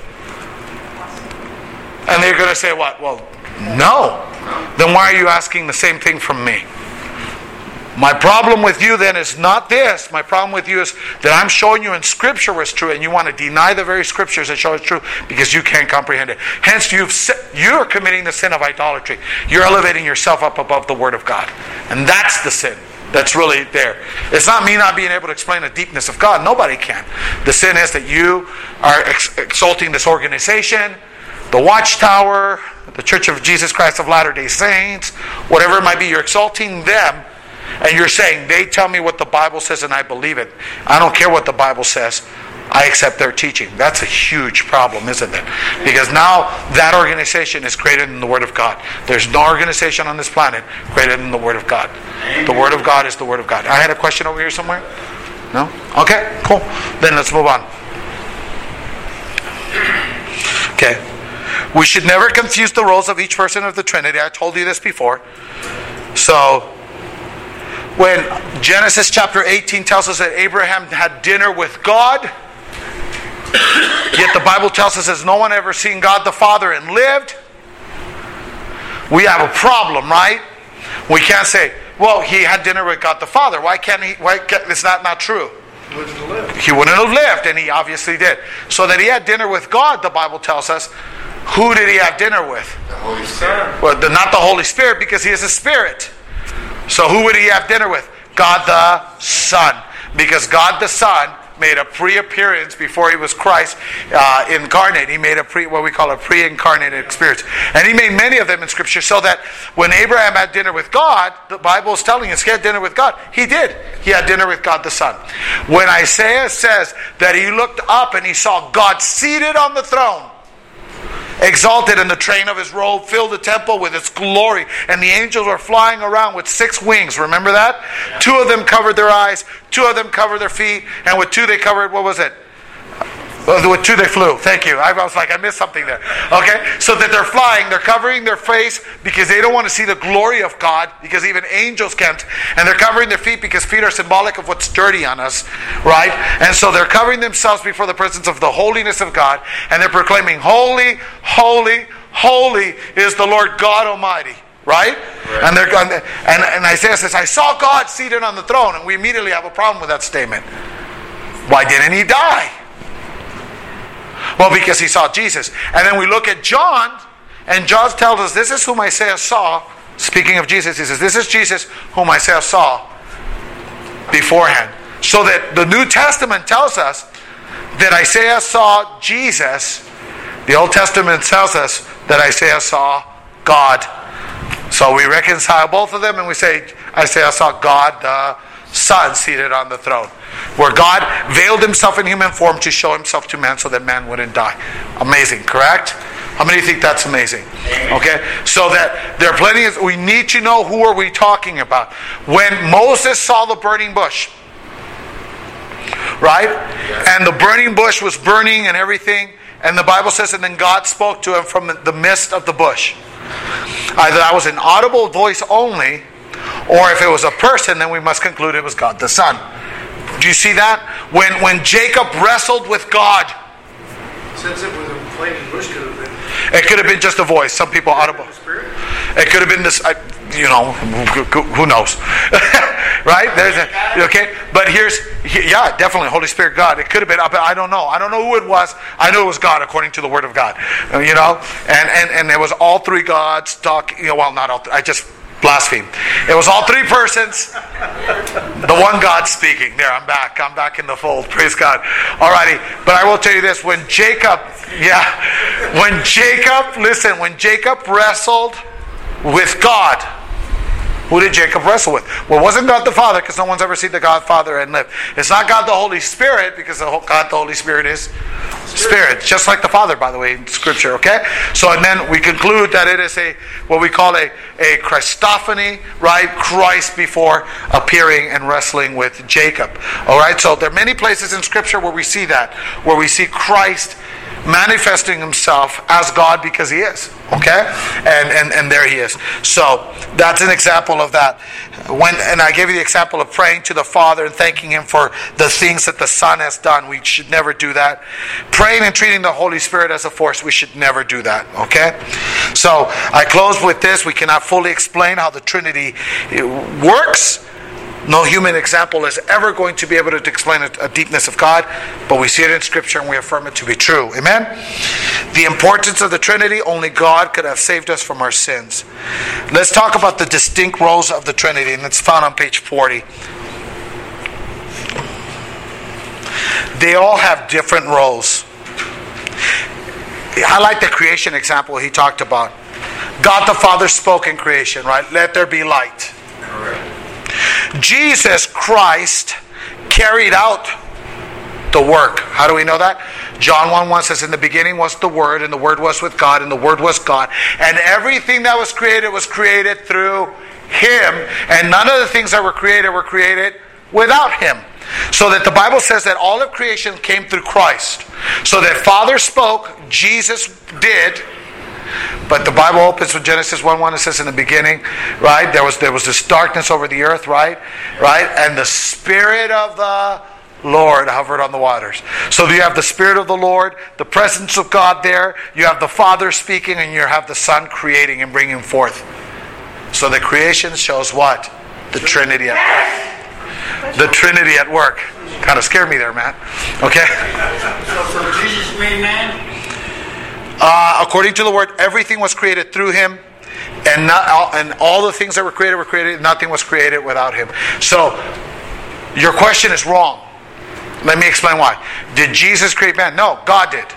And they're going to say what? Well, no. Then why are you asking the same thing from me? My problem with you then is not this. My problem with you is that I'm showing you in Scripture what's true, and you want to deny the very Scriptures that show it's true because you can't comprehend it. Hence, you're committing the sin of idolatry. You're elevating yourself up above the Word of God. And that's the sin that's really there. It's not me not being able to explain the deepness of God. Nobody can. The sin is that you are exalting this organization, the Watchtower, the Church of Jesus Christ of Latter-day Saints, whatever it might be. You're exalting them, and you're saying, they tell me what the Bible says and I believe it. I don't care what the Bible says. I accept their teaching. That's a huge problem, isn't it? Because now that organization is greater than the Word of God. There's no organization on this planet greater than the Word of God. The Word of God is the Word of God. I had a question over here somewhere? No? Okay, cool. Then let's move on. Okay. We should never confuse the roles of each person of the Trinity. I told you this before. So, when Genesis chapter 18 tells us that Abraham had dinner with God, yet the Bible tells us that no one ever seen God the Father and lived, we have a problem, right? We can't say, well, he had dinner with God the Father. Is that not true? He wouldn't have lived, and he obviously did. So that he had dinner with God, the Bible tells us. Who did he have dinner with? The Holy Spirit. Well, not the Holy Spirit, because he is a spirit. So who would he have dinner with? God the Son. Because God the Son made a pre-appearance before he was Christ incarnate. He made what we call a pre-incarnated experience. And he made many of them in Scripture, so that when Abraham had dinner with God, the Bible is telling us he had dinner with God. He did. He had dinner with God the Son. When Isaiah says that he looked up and he saw God seated on the throne, exalted, and the train of his robe filled the temple with its glory, and the angels were flying around with 6 wings. Remember that? Yeah. 2 of them covered their eyes, 2 of them covered their feet, and with 2 they covered, what was it? With 2 they flew. Thank you. I was like, I missed something there. Okay? So that they're flying, they're covering their face because they don't want to see the glory of God, because even angels can't. And they're covering their feet because feet are symbolic of what's dirty on us, right? And so they're covering themselves before the presence of the holiness of God, and they're proclaiming, holy, holy, holy is the Lord God Almighty. Right? And they're going, and Isaiah says, I saw God seated on the throne, and we immediately have a problem with that statement. Why didn't he die? Well, because he saw Jesus. And then we look at John, and John tells us, this is whom Isaiah saw. Speaking of Jesus, he says, this is Jesus whom Isaiah saw beforehand. So that the New Testament tells us that Isaiah saw Jesus. The Old Testament tells us that Isaiah saw God. So we reconcile both of them, and we say Isaiah saw God the Son seated on the throne, where God veiled himself in human form to show himself to man so that man wouldn't die. Amazing, correct? How many think that's amazing? Okay, so that there are plenty of, we need to know who are we talking about. When Moses saw the burning bush, right? And the burning bush was burning and everything, and the Bible says, and then God spoke to him from the midst of the bush. Either that was an audible voice only, or if it was a person, then we must conclude it was God the Son. Do you see that? When Jacob wrestled with God, Since it was a flaming bush, could have been. it could have been just a voice. Some people audible. The Spirit? It could have been this. who knows? Right? Okay? But definitely Holy Spirit, God. It could have been, but I don't know. I don't know who it was. I know it was God according to the Word of God. And it was all three gods talking. Not all three. I just blaspheme. It was all three persons. The one God speaking. There, I'm back. I'm back in the fold. Praise God. Alrighty. But I will tell you this. When Jacob wrestled with God, who did Jacob wrestle with? Well, it wasn't God the Father, because no one's ever seen the God Father and lived. It's not God the Holy Spirit, because God the Holy Spirit is Spirit. Just like the Father, by the way, in Scripture, okay? So, and then we conclude that it is what we call a Christophany, right? Christ before appearing and wrestling with Jacob. Alright, so there are many places in Scripture where we see that, where we see Christ manifesting himself as God, because he is, okay, and there he is. So that's an example of that. And I gave you the example of praying to the Father and thanking him for the things that the Son has done. We should never do that. Praying and treating the Holy Spirit as a force, we should never do that, okay? So I close with this. We cannot fully explain how the Trinity works. No human example is ever going to be able to explain a deepness of God, but we see it in Scripture and we affirm it to be true. Amen? The importance of the Trinity, only God could have saved us from our sins. Let's talk about the distinct roles of the Trinity, and it's found on page 40. They all have different roles. I like the creation example he talked about. God the Father spoke in creation, right? Let there be light. Correct. Jesus Christ carried out the work. How do we know that? John 1:1 says, in the beginning was the Word, and the Word was with God, and the Word was God. And everything that was created through Him. And none of the things that were created without Him. So that the Bible says that all of creation came through Christ. So that Father spoke, Jesus did. But the Bible opens with Genesis 1:1. It says in the beginning, right? There was this darkness over the earth, right? And the Spirit of the Lord hovered on the waters. So you have the Spirit of the Lord, the presence of God there. You have the Father speaking, and you have the Son creating and bringing forth. So the creation shows what? The Trinity at work. The Trinity at work. Kind of scared me there, man. Okay? So Jesus made man? According to the Word, everything was created through Him, and all the things that were created. Nothing was created without Him. So, your question is wrong. Let me explain why. Did Jesus create man? No, God did.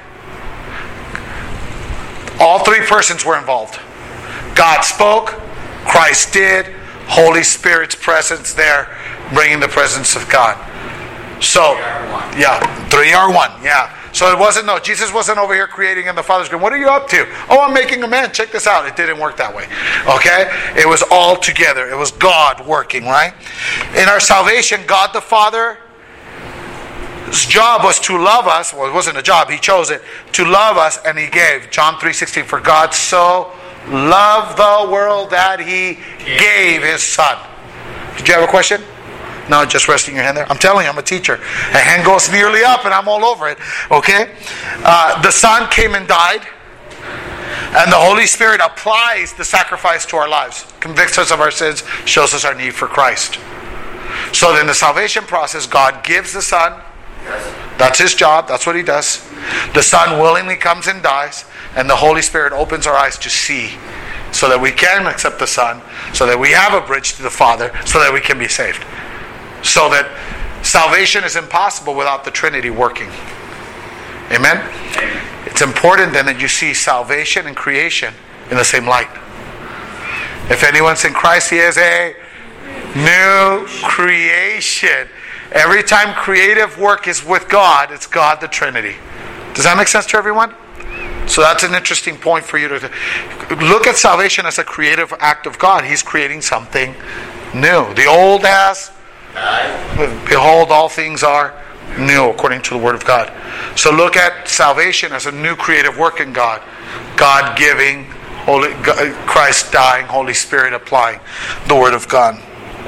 All three persons were involved. God spoke, Christ did, Holy Spirit's presence there, bringing the presence of God. So, three are one. Yeah. So it wasn't, Jesus wasn't over here creating and the Father's going, what are you up to? Oh, I'm making a man. Check this out. It didn't work that way. Okay? It was all together. It was God working, right? In our salvation, God the Father's job was to love us. Well, it wasn't a job. He chose it. To love us, and He gave. John 3:16, for God so loved the world that He gave His Son. Did you have a question? No, just resting your hand there. I'm telling you, I'm a teacher. A hand goes nearly up and I'm all over it. Okay? The Son came and died. And the Holy Spirit applies the sacrifice to our lives. Convicts us of our sins. Shows us our need for Christ. So in the salvation process, God gives the Son. That's His job. That's what He does. The Son willingly comes and dies. And the Holy Spirit opens our eyes to see. So that we can accept the Son. So that we have a bridge to the Father. So that we can be saved. So that salvation is impossible without the Trinity working. Amen? It's important then that you see salvation and creation in the same light. If anyone's in Christ, he is a new creation. Every time creative work is with God, it's God the Trinity. Does that make sense to everyone? So that's an interesting point for you to look at salvation as a creative act of God. He's creating something new. The old has... behold, all things are new according to the Word of God. So look at salvation as a new creative work in God. God giving, Christ dying, Holy Spirit applying the Word of God.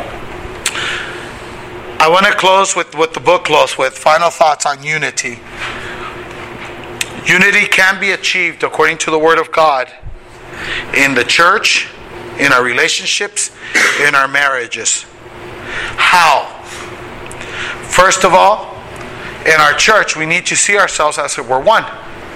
I want to close with what the book closed with. Final thoughts on unity. Unity can be achieved according to the Word of God in the church, in our relationships, in our marriages. How? First of all, in our church, we need to see ourselves as if we're one.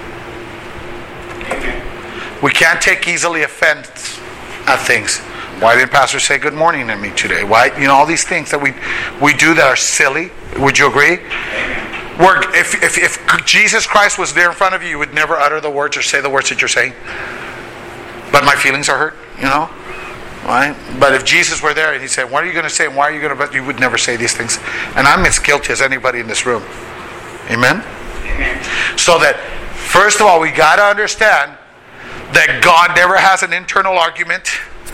We can't take easily offense at things. Why didn't Pastor say good morning to me today? Why, all these things that we do that are silly. Would you agree? If Jesus Christ was there in front of you, you would never utter the words or say the words that you're saying. But my feelings are hurt, right? But if Jesus were there and he said, what are you going to say and why are you going to, you would never say these things. And I'm as guilty as anybody in this room. Amen? Amen. So that, first of all, we got to understand that God never has an internal argument.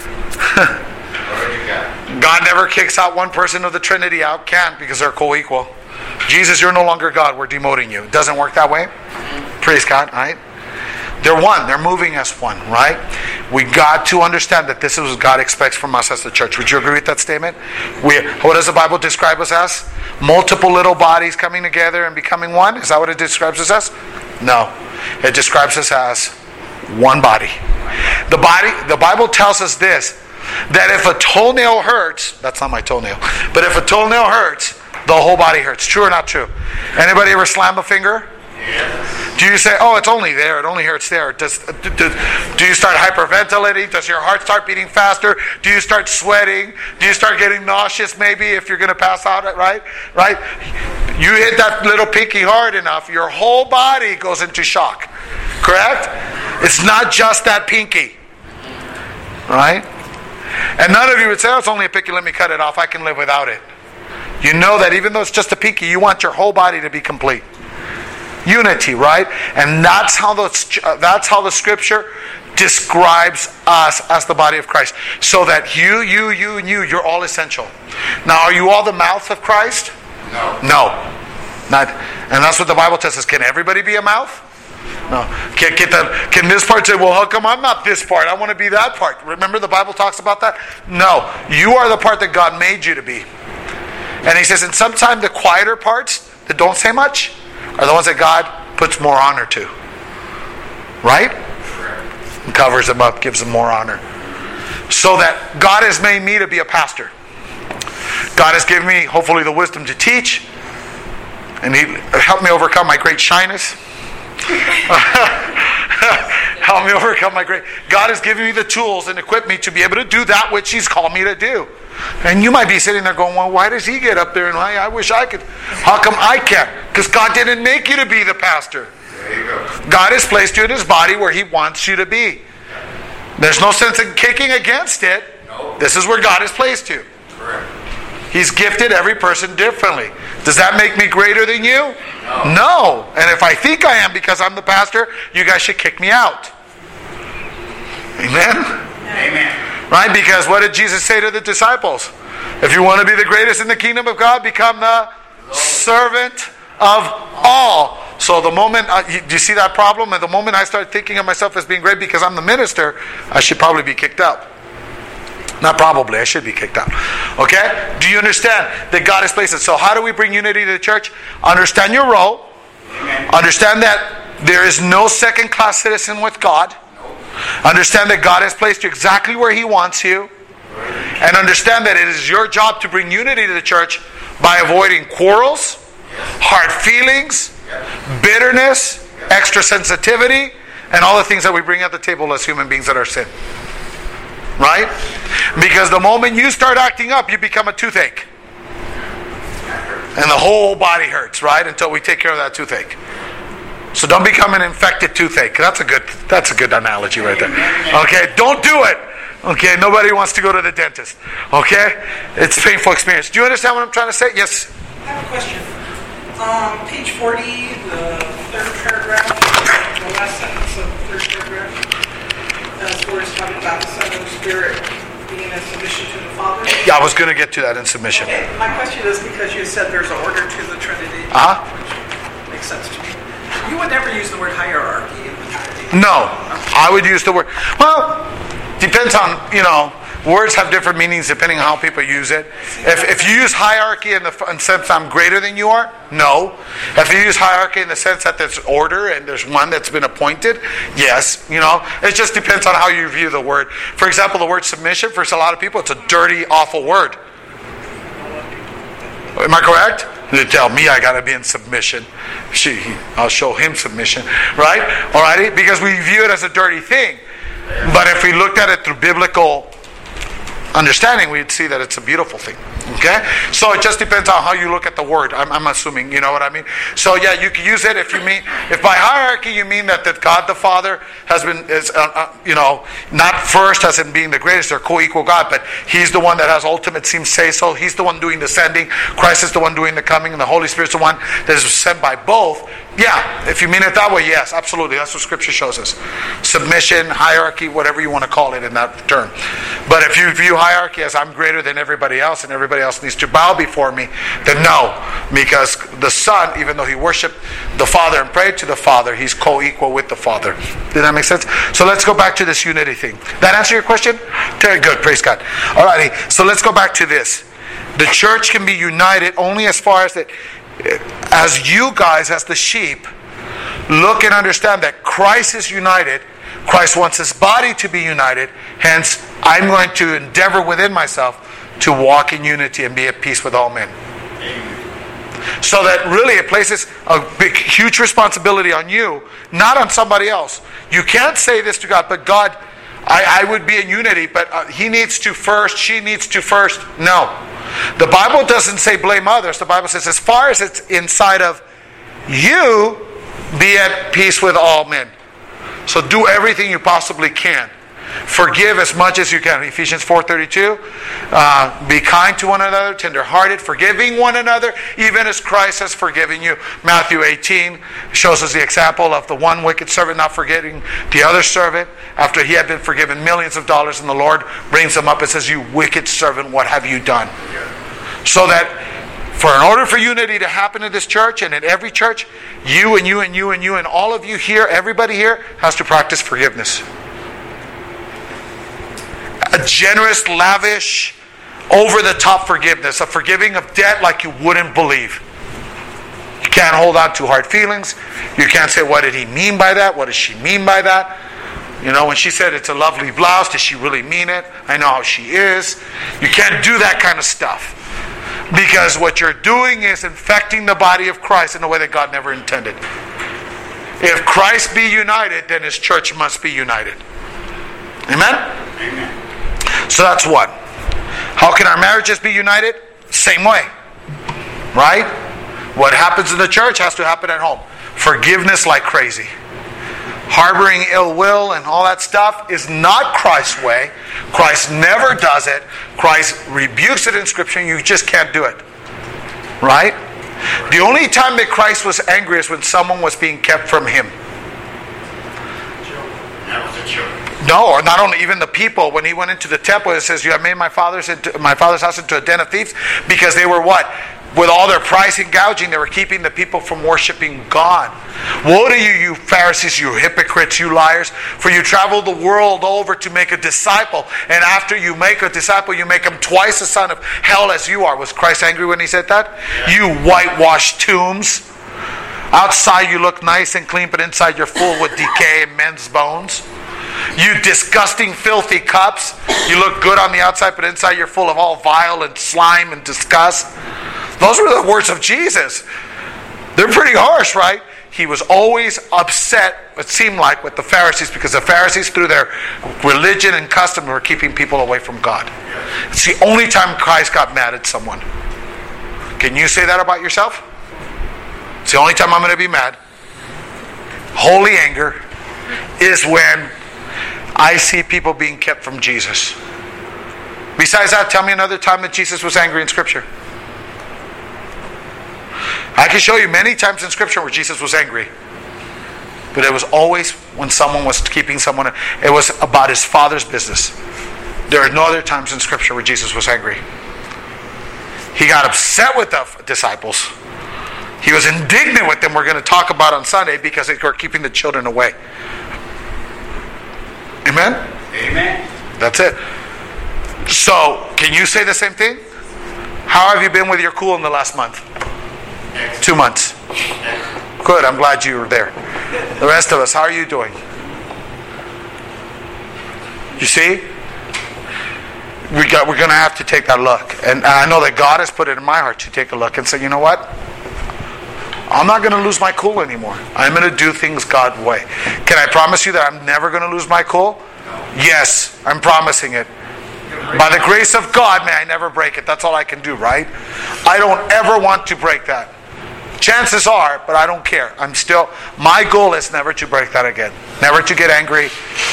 God never kicks out one person of the Trinity out. Can't, because they're co-equal. Jesus, you're no longer God. We're demoting you. It doesn't work that way. Praise God, right? They're one. They're moving as one, right? We got to understand that this is what God expects from us as the church. Would you agree with that statement? What does the Bible describe us as? Multiple little bodies coming together and becoming one? Is that what it describes us as? No. It describes us as one body. The Bible tells us this, that if a toenail hurts, that's not my toenail, but if a toenail hurts, the whole body hurts. True or not true? Anybody ever slam a finger? Yes. Do you say, oh, it's only there, it only hurts there? Do you start hyperventilating? Does your heart start beating faster? Do you start sweating? Do you start getting nauseous maybe if you're going to pass out, right? You hit that little pinky hard enough, your whole body goes into shock. Correct? It's not just that pinky. Right? And none of you would say, oh, it's only a pinky, let me cut it off, I can live without it. You know that even though it's just a pinky, you want your whole body to be complete. Unity, right? And that's how the scripture describes us as the body of Christ. So that you're all essential. Now, are you all the mouth of Christ? No. Not. And that's what the Bible tells us. Can everybody be a mouth? No. Can this part say, well, how come I'm not this part? I want to be that part. Remember the Bible talks about that? No. You are the part that God made you to be. And he says, and sometimes the quieter parts that don't say much are the ones that God puts more honor to. Right? And covers them up, gives them more honor. So that God has made me to be a pastor. God has given me, hopefully, the wisdom to teach. And he helped me overcome my great shyness. Help me overcome my great... God has given me the tools and equipped me to be able to do that which he's called me to do. And you might be sitting there going, well, why does he get up there and I wish I could? How come I can't? Because God didn't make you to be the pastor. There you go. God has placed you in his body where he wants you to be. There's no sense in kicking against it. No. This is where God has placed you. Correct. He's gifted every person differently. Does that make me greater than you? No. And if I think I am because I'm the pastor, you guys should kick me out. Amen? Amen. Right? Because what did Jesus say to the disciples? If you want to be the greatest in the kingdom of God, become the servant of all. So the moment, do you see that problem? And the moment I start thinking of myself as being great because I'm the minister, I should probably be kicked out. Not probably, I should be kicked out. Okay? Do you understand that God has placed it? So how do we bring unity to the church? Understand your role. Amen. Understand that there is no second-class citizen with God. Understand that God has placed you exactly where he wants you. And understand that it is your job to bring unity to the church by avoiding quarrels, hard feelings, bitterness, extra sensitivity, and all the things that we bring at the table as human beings that are sin. Right? Because the moment you start acting up, you become a toothache. And the whole body hurts, right? Until we take care of that toothache. So don't become an infected toothache. That's a good analogy right there. Okay? Don't do it. Okay? Nobody wants to go to the dentist. Okay? It's a painful experience. Do you understand what I'm trying to say? Yes? I have a question. Page 40, the third paragraph, the last sentence of the third paragraph, where it's talking about the Son and the Spirit being in submission to the Father. Yeah, I was going to get to that in submission. Okay. My question is because you said there's an order to the Trinity, which makes sense to me. You would never use the word hierarchy in the Trinity. No, I would use the word. Well, depends on words have different meanings depending on how people use it. If you use hierarchy in the sense I'm greater than you are, no. If you use hierarchy in the sense that there's order and there's one that's been appointed, yes. It just depends on how you view the word. For example, the word submission, for a lot of people, it's a dirty, awful word. Am I correct? They tell me I got to be in submission. I'll show him submission, right? Alrighty, because we view it as a dirty thing. But if we looked at it through biblical understanding, we'd see that it's a beautiful thing. Okay? So it just depends on how you look at the word. I'm assuming, you know what I mean? So yeah, you can use it if by hierarchy you mean that God the Father is not first as in being the greatest or co-equal God, but He's the one that has ultimate say so. He's the one doing the sending. Christ is the one doing the coming, and the Holy Spirit's the one that is sent by both. Yeah, if you mean it that way, yes, absolutely. That's what Scripture shows us. Submission, hierarchy, whatever you want to call it in that term. But if you view hierarchy as I'm greater than everybody else and everybody else needs to bow before me, then no. Because the Son, even though He worshiped the Father and prayed to the Father, He's co-equal with the Father. Did that make sense? So let's go back to this unity thing. That answer your question? Very good, praise God. Alrighty, so let's go back to this. The church can be united only as far as that. As you guys, as the sheep, look and understand that Christ is united. Christ wants His body to be united. Hence, I'm going to endeavor within myself to walk in unity and be at peace with all men. So that really it places a big, huge responsibility on you, not on somebody else. You can't say this to God, but God, I would be in unity, but He needs to first, she needs to first. No. The Bible doesn't say blame others. The Bible says as far as it's inside of you, be at peace with all men. So do everything you possibly can. Forgive as much as you can. Ephesians 4:32. Be kind to one another, tender-hearted, forgiving one another, even as Christ has forgiven you. Matthew 18 shows us the example of the one wicked servant not forgetting the other servant after he had been forgiven millions of dollars, and the Lord brings him up and says, "You wicked servant, what have you done?" So that in order for unity to happen in this church and in every church, you and you and you and you and all of you here, everybody here has to practice forgiveness. A generous, lavish, over-the-top forgiveness. A forgiving of debt like you wouldn't believe. You can't hold on to hard feelings. You can't say, what did he mean by that? What does she mean by that? When she said it's a lovely blouse, does she really mean it? I know how she is. You can't do that kind of stuff. Because what you're doing is infecting the body of Christ in a way that God never intended. If Christ be united, then His church must be united. Amen? Amen. So that's one. How can our marriages be united? Same way. Right? What happens in the church has to happen at home. Forgiveness like crazy. Harboring ill will and all that stuff is not Christ's way. Christ never does it. Christ rebukes it in Scripture, and you just can't do it. Right? The only time that Christ was angry is when someone was being kept from Him. That was the church. No, or not only even the people. When He went into the temple, it says, "You have made my father's house into a den of thieves," because they were what? With all their price and gouging, they were keeping the people from worshiping God. Woe to you, you Pharisees, you hypocrites, you liars, for you travel the world over to make a disciple, and after you make a disciple, you make him twice the son of hell as you are. Was Christ angry when He said that? Yeah. You whitewashed tombs. Outside you look nice and clean, but inside you're full with decay and men's bones. You disgusting, filthy cups. You look good on the outside, but inside you're full of all vile and slime and disgust. Those were the words of Jesus. They're pretty harsh, right? He was always upset, it seemed like, with the Pharisees, because the Pharisees, through their religion and custom, were keeping people away from God. It's the only time Christ got mad at someone. Can you say that about yourself? It's the only time I'm going to be mad. Holy anger is when I see people being kept from Jesus. Besides that, tell me another time that Jesus was angry in Scripture. I can show you many times in Scripture where Jesus was angry. But it was always when someone was keeping someone. It was about His Father's business. There are no other times in Scripture where Jesus was angry. He got upset with the disciples. He was indignant with them. We're going to talk about on Sunday because they were keeping the children away. Amen? Amen. That's it. So, can you say the same thing? How have you been with your cool in the last month? 2 months. Good, I'm glad you were there. The rest of us, how are you doing? You see? We're going to have to take that look. And I know that God has put it in my heart to take a look and say, you know what? I'm not going to lose my cool anymore. I'm going to do things God's way. Can I promise you that I'm never going to lose my cool? Yes, I'm promising it. By the grace of God, may I never break it. That's all I can do, right? I don't ever want to break that. Chances are, but I don't care. My goal is never to break that again. Never to get angry.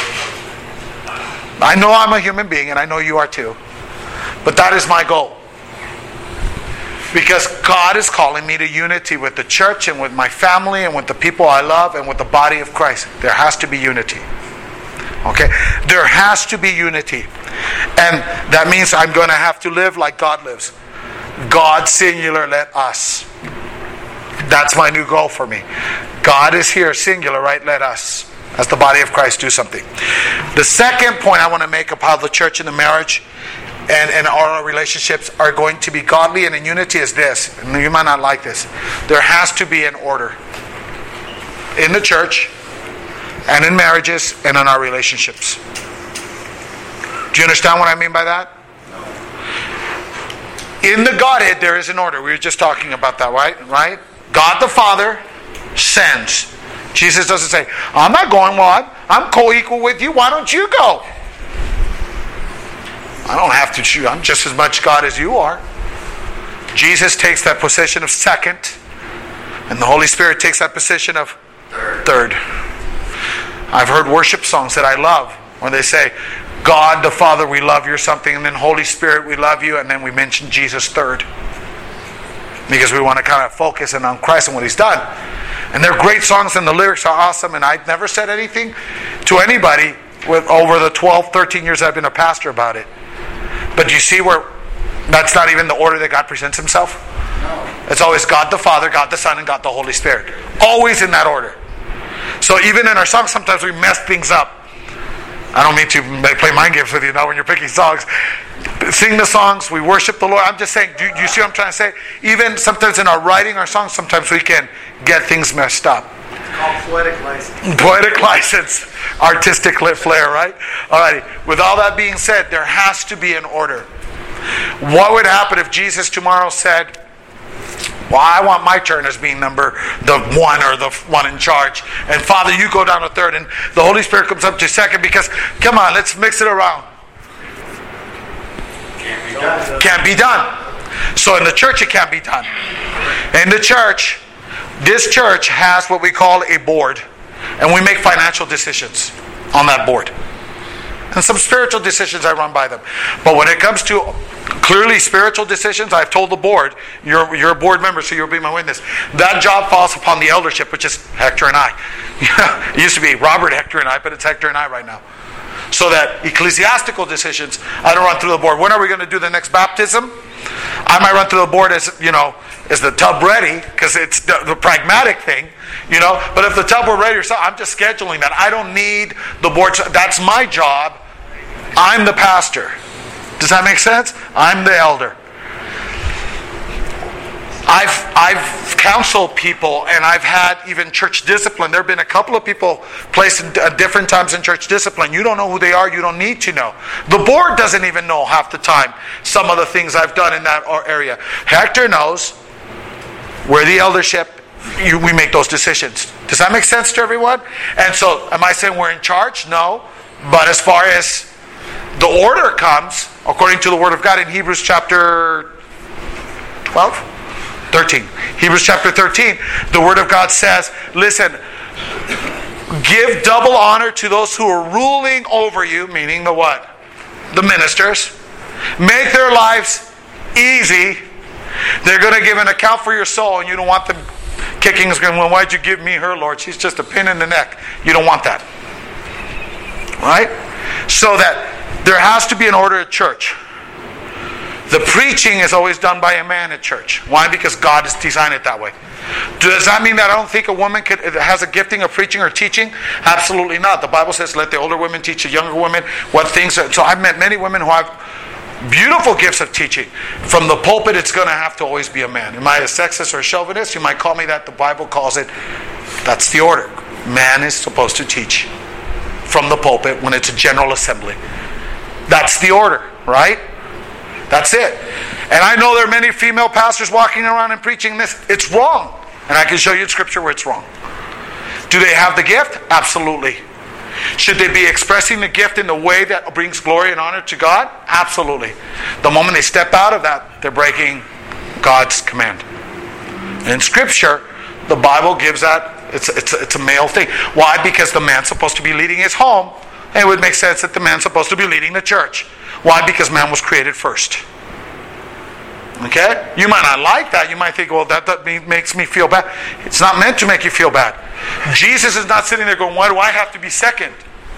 I know I'm a human being, and I know you are too. But that is my goal. Because God is calling me to unity with the church and with my family and with the people I love and with the body of Christ. There has to be unity. Okay? There has to be unity. And that means I'm going to have to live like God lives. God singular, let us. That's my new goal for me. God is here, singular, right? Let us, as the body of Christ, do something. The second point I want to make of how the church and the marriage and our relationships are going to be godly and in unity is this. And you might not like this. There has to be an order in the church and in marriages and in our relationships. Do you understand what I mean by that? In the Godhead, there is an order. We were just talking about that, right? God the Father sends. Jesus doesn't say, I'm not going, well, I'm co-equal with you. Why don't you go? I don't have to choose. I'm just as much God as you are. Jesus takes that position of second, and the Holy Spirit takes that position of third. I've heard worship songs that I love when they say, God the Father, we love you or something, and then Holy Spirit, we love you, and then we mention Jesus third. Because we want to kind of focus in on Christ and what He's done. And they're great songs and the lyrics are awesome, and I've never said anything to anybody with over the 12, 13 years I've been a pastor about it. But you see where that's not even the order that God presents Himself? No. It's always God the Father, God the Son, and God the Holy Spirit. Always in that order. So even in our songs, sometimes we mess things up. I don't mean to play mind games with you now when you're picking songs. Sing the songs, we worship the Lord. I'm just saying, do you see what I'm trying to say? Even sometimes in our writing our songs, sometimes we can get things messed up. It's called poetic license. Poetic license. Artistic flair, right? Alrighty. With all that being said, there has to be an order. What would happen if Jesus tomorrow said, well, I want my turn as being the one or the one in charge. And Father, you go down to third. And the Holy Spirit comes up to second because, come on, let's mix it around. Can't be done. So in the church, it can't be done. In the church, this church has what we call a board. And we make financial decisions on that board. And some spiritual decisions, I run by them. But when it comes to clearly spiritual decisions, I've told the board, you're a board member, so you'll be my witness. That job falls upon the eldership, which is Hector and I. It used to be Robert, Hector, and I, but it's Hector and I right now. So that ecclesiastical decisions, I don't run through the board. When are we going to do the next baptism? I might run through the board as the tub ready, because it's the pragmatic thing, But if the tub were ready or something, I'm just scheduling that. I don't need the board. That's my job. I'm the pastor. Does that make sense? I'm the elder. I've counseled people, and I've had even church discipline. There have been a couple of people placed at different times in church discipline. You don't know who they are. You don't need to know. The board doesn't even know half the time some of the things I've done in that area. Hector knows. We're the eldership. We make those decisions. Does that make sense to everyone? And so, am I saying we're in charge? No. But as far as the order comes, according to the Word of God in Hebrews chapter 12? 13. Hebrews chapter 13, the Word of God says, listen, give double honor to those who are ruling over you, meaning the what? The ministers. Make their lives easy. They're going to give an account for your soul, and you don't want them kicking and screaming, well, why'd you give me her, Lord? She's just a pin in the neck. You don't want that. Right? So that there has to be an order at church. The preaching is always done by a man at church. Why? Because God has designed it that way. Does that mean that I don't think a woman has a gifting of preaching or teaching? Absolutely not. The Bible says, let the older women teach the younger women what things are. So I've met many women who Beautiful gifts of teaching. From the pulpit, it's going to have to always be a man. Am I a sexist or a chauvinist? You might call me that. The Bible calls it. That's the order. Man is supposed to teach from the pulpit when it's a general assembly. That's the order, right? That's it. And I know there are many female pastors walking around and preaching this. It's wrong. And I can show you in Scripture where it's wrong. Do they have the gift? Absolutely. Should they be expressing the gift in the way that brings glory and honor to God? Absolutely. The moment they step out of that, they're breaking God's command. And in Scripture, the Bible gives that it's a male thing. Why? Because the man's supposed to be leading his home. And it would make sense that the man's supposed to be leading the church. Why? Because man was created first. Okay? You might not like that. You might think, well, that makes me feel bad. It's not meant to make you feel bad. Jesus is not sitting there going, why do I have to be second?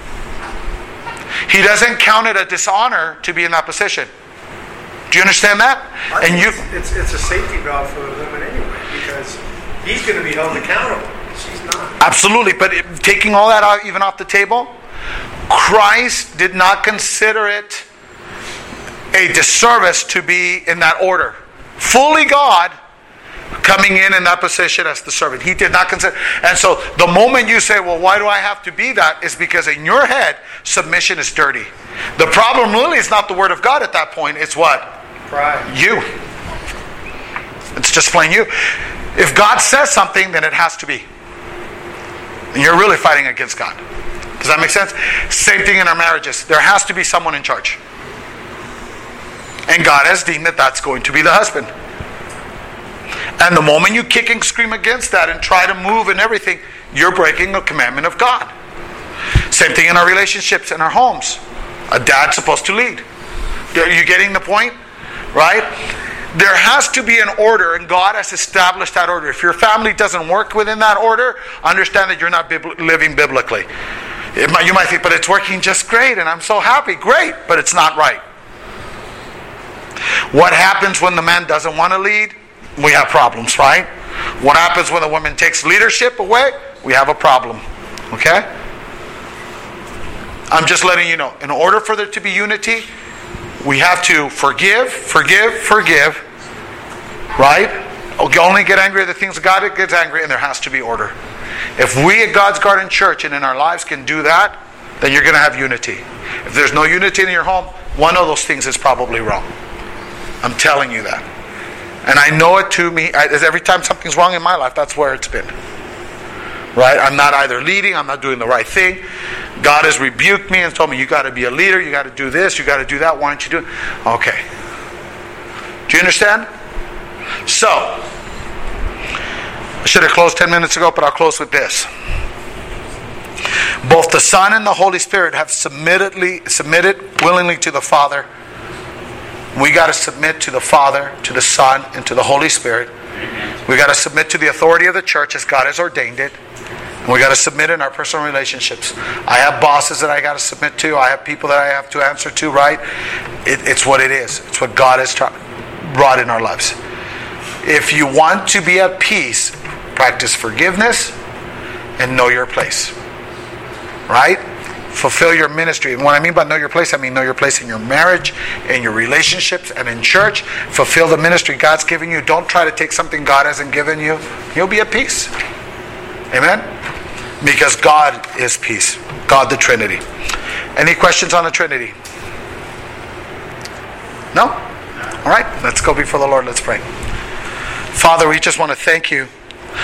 He doesn't count it a dishonor to be in that position. Do you understand that? It's a safety valve for the women anyway, because he's going to be held accountable. She's not. Absolutely. But taking all that out, even off the table, Christ did not consider it a disservice to be in that order. Fully God, coming in that position as the servant. He did not consider. And so the moment you say, well, why do I have to be that? Is because in your head, submission is dirty. The problem really is not the word of God at that point. It's what? Pride. You. It's just plain you. If God says something, then it has to be. And you're really fighting against God. Does that make sense? Same thing in our marriages. There has to be someone in charge. And God has deemed that that's going to be the husband. And the moment you kick and scream against that and try to move and everything, you're breaking a commandment of God. Same thing in our relationships, in our homes. A dad's supposed to lead. Are you getting the point? Right? There has to be an order, and God has established that order. If your family doesn't work within that order, understand that you're not living biblically. You might think, but it's working just great, and I'm so happy. Great, but it's not right. What happens when the man doesn't want to lead? We have problems, right? What happens when the woman takes leadership away? We have a problem. Okay? I'm just letting you know. In order for there to be unity, we have to forgive. Right? You only get angry at the things God gets angry, and there has to be order. If we at God's Garden Church and in our lives can do that, then you're going to have unity. If there's no unity in your home, one of those things is probably wrong. I'm telling you that. And I know it to me. Every time something's wrong in my life, that's where it's been. Right? I'm not either leading, I'm not doing the right thing. God has rebuked me and told me, you got to be a leader, you got to do this, you got to do that. Why don't you do it? Okay. Do you understand? So, I should have closed 10 minutes ago, but I'll close with this. Both the Son and the Holy Spirit have submitted willingly to the Father. We got to submit to the Father, to the Son, and to the Holy Spirit. We got to submit to the authority of the church as God has ordained it. And we got to submit in our personal relationships. I have bosses that I got to submit to. I have people that I have to answer to, right? It's what it is. It's what God has brought in our lives. If you want to be at peace, practice forgiveness and know your place. Right? Fulfill your ministry. And what I mean by know your place, I mean know your place in your marriage, in your relationships, and in church. Fulfill the ministry God's given you. Don't try to take something God hasn't given you. You'll be at peace. Amen? Because God is peace. God the Trinity. Any questions on the Trinity? No? All right. Let's go before the Lord. Let's pray. Father, we just want to thank you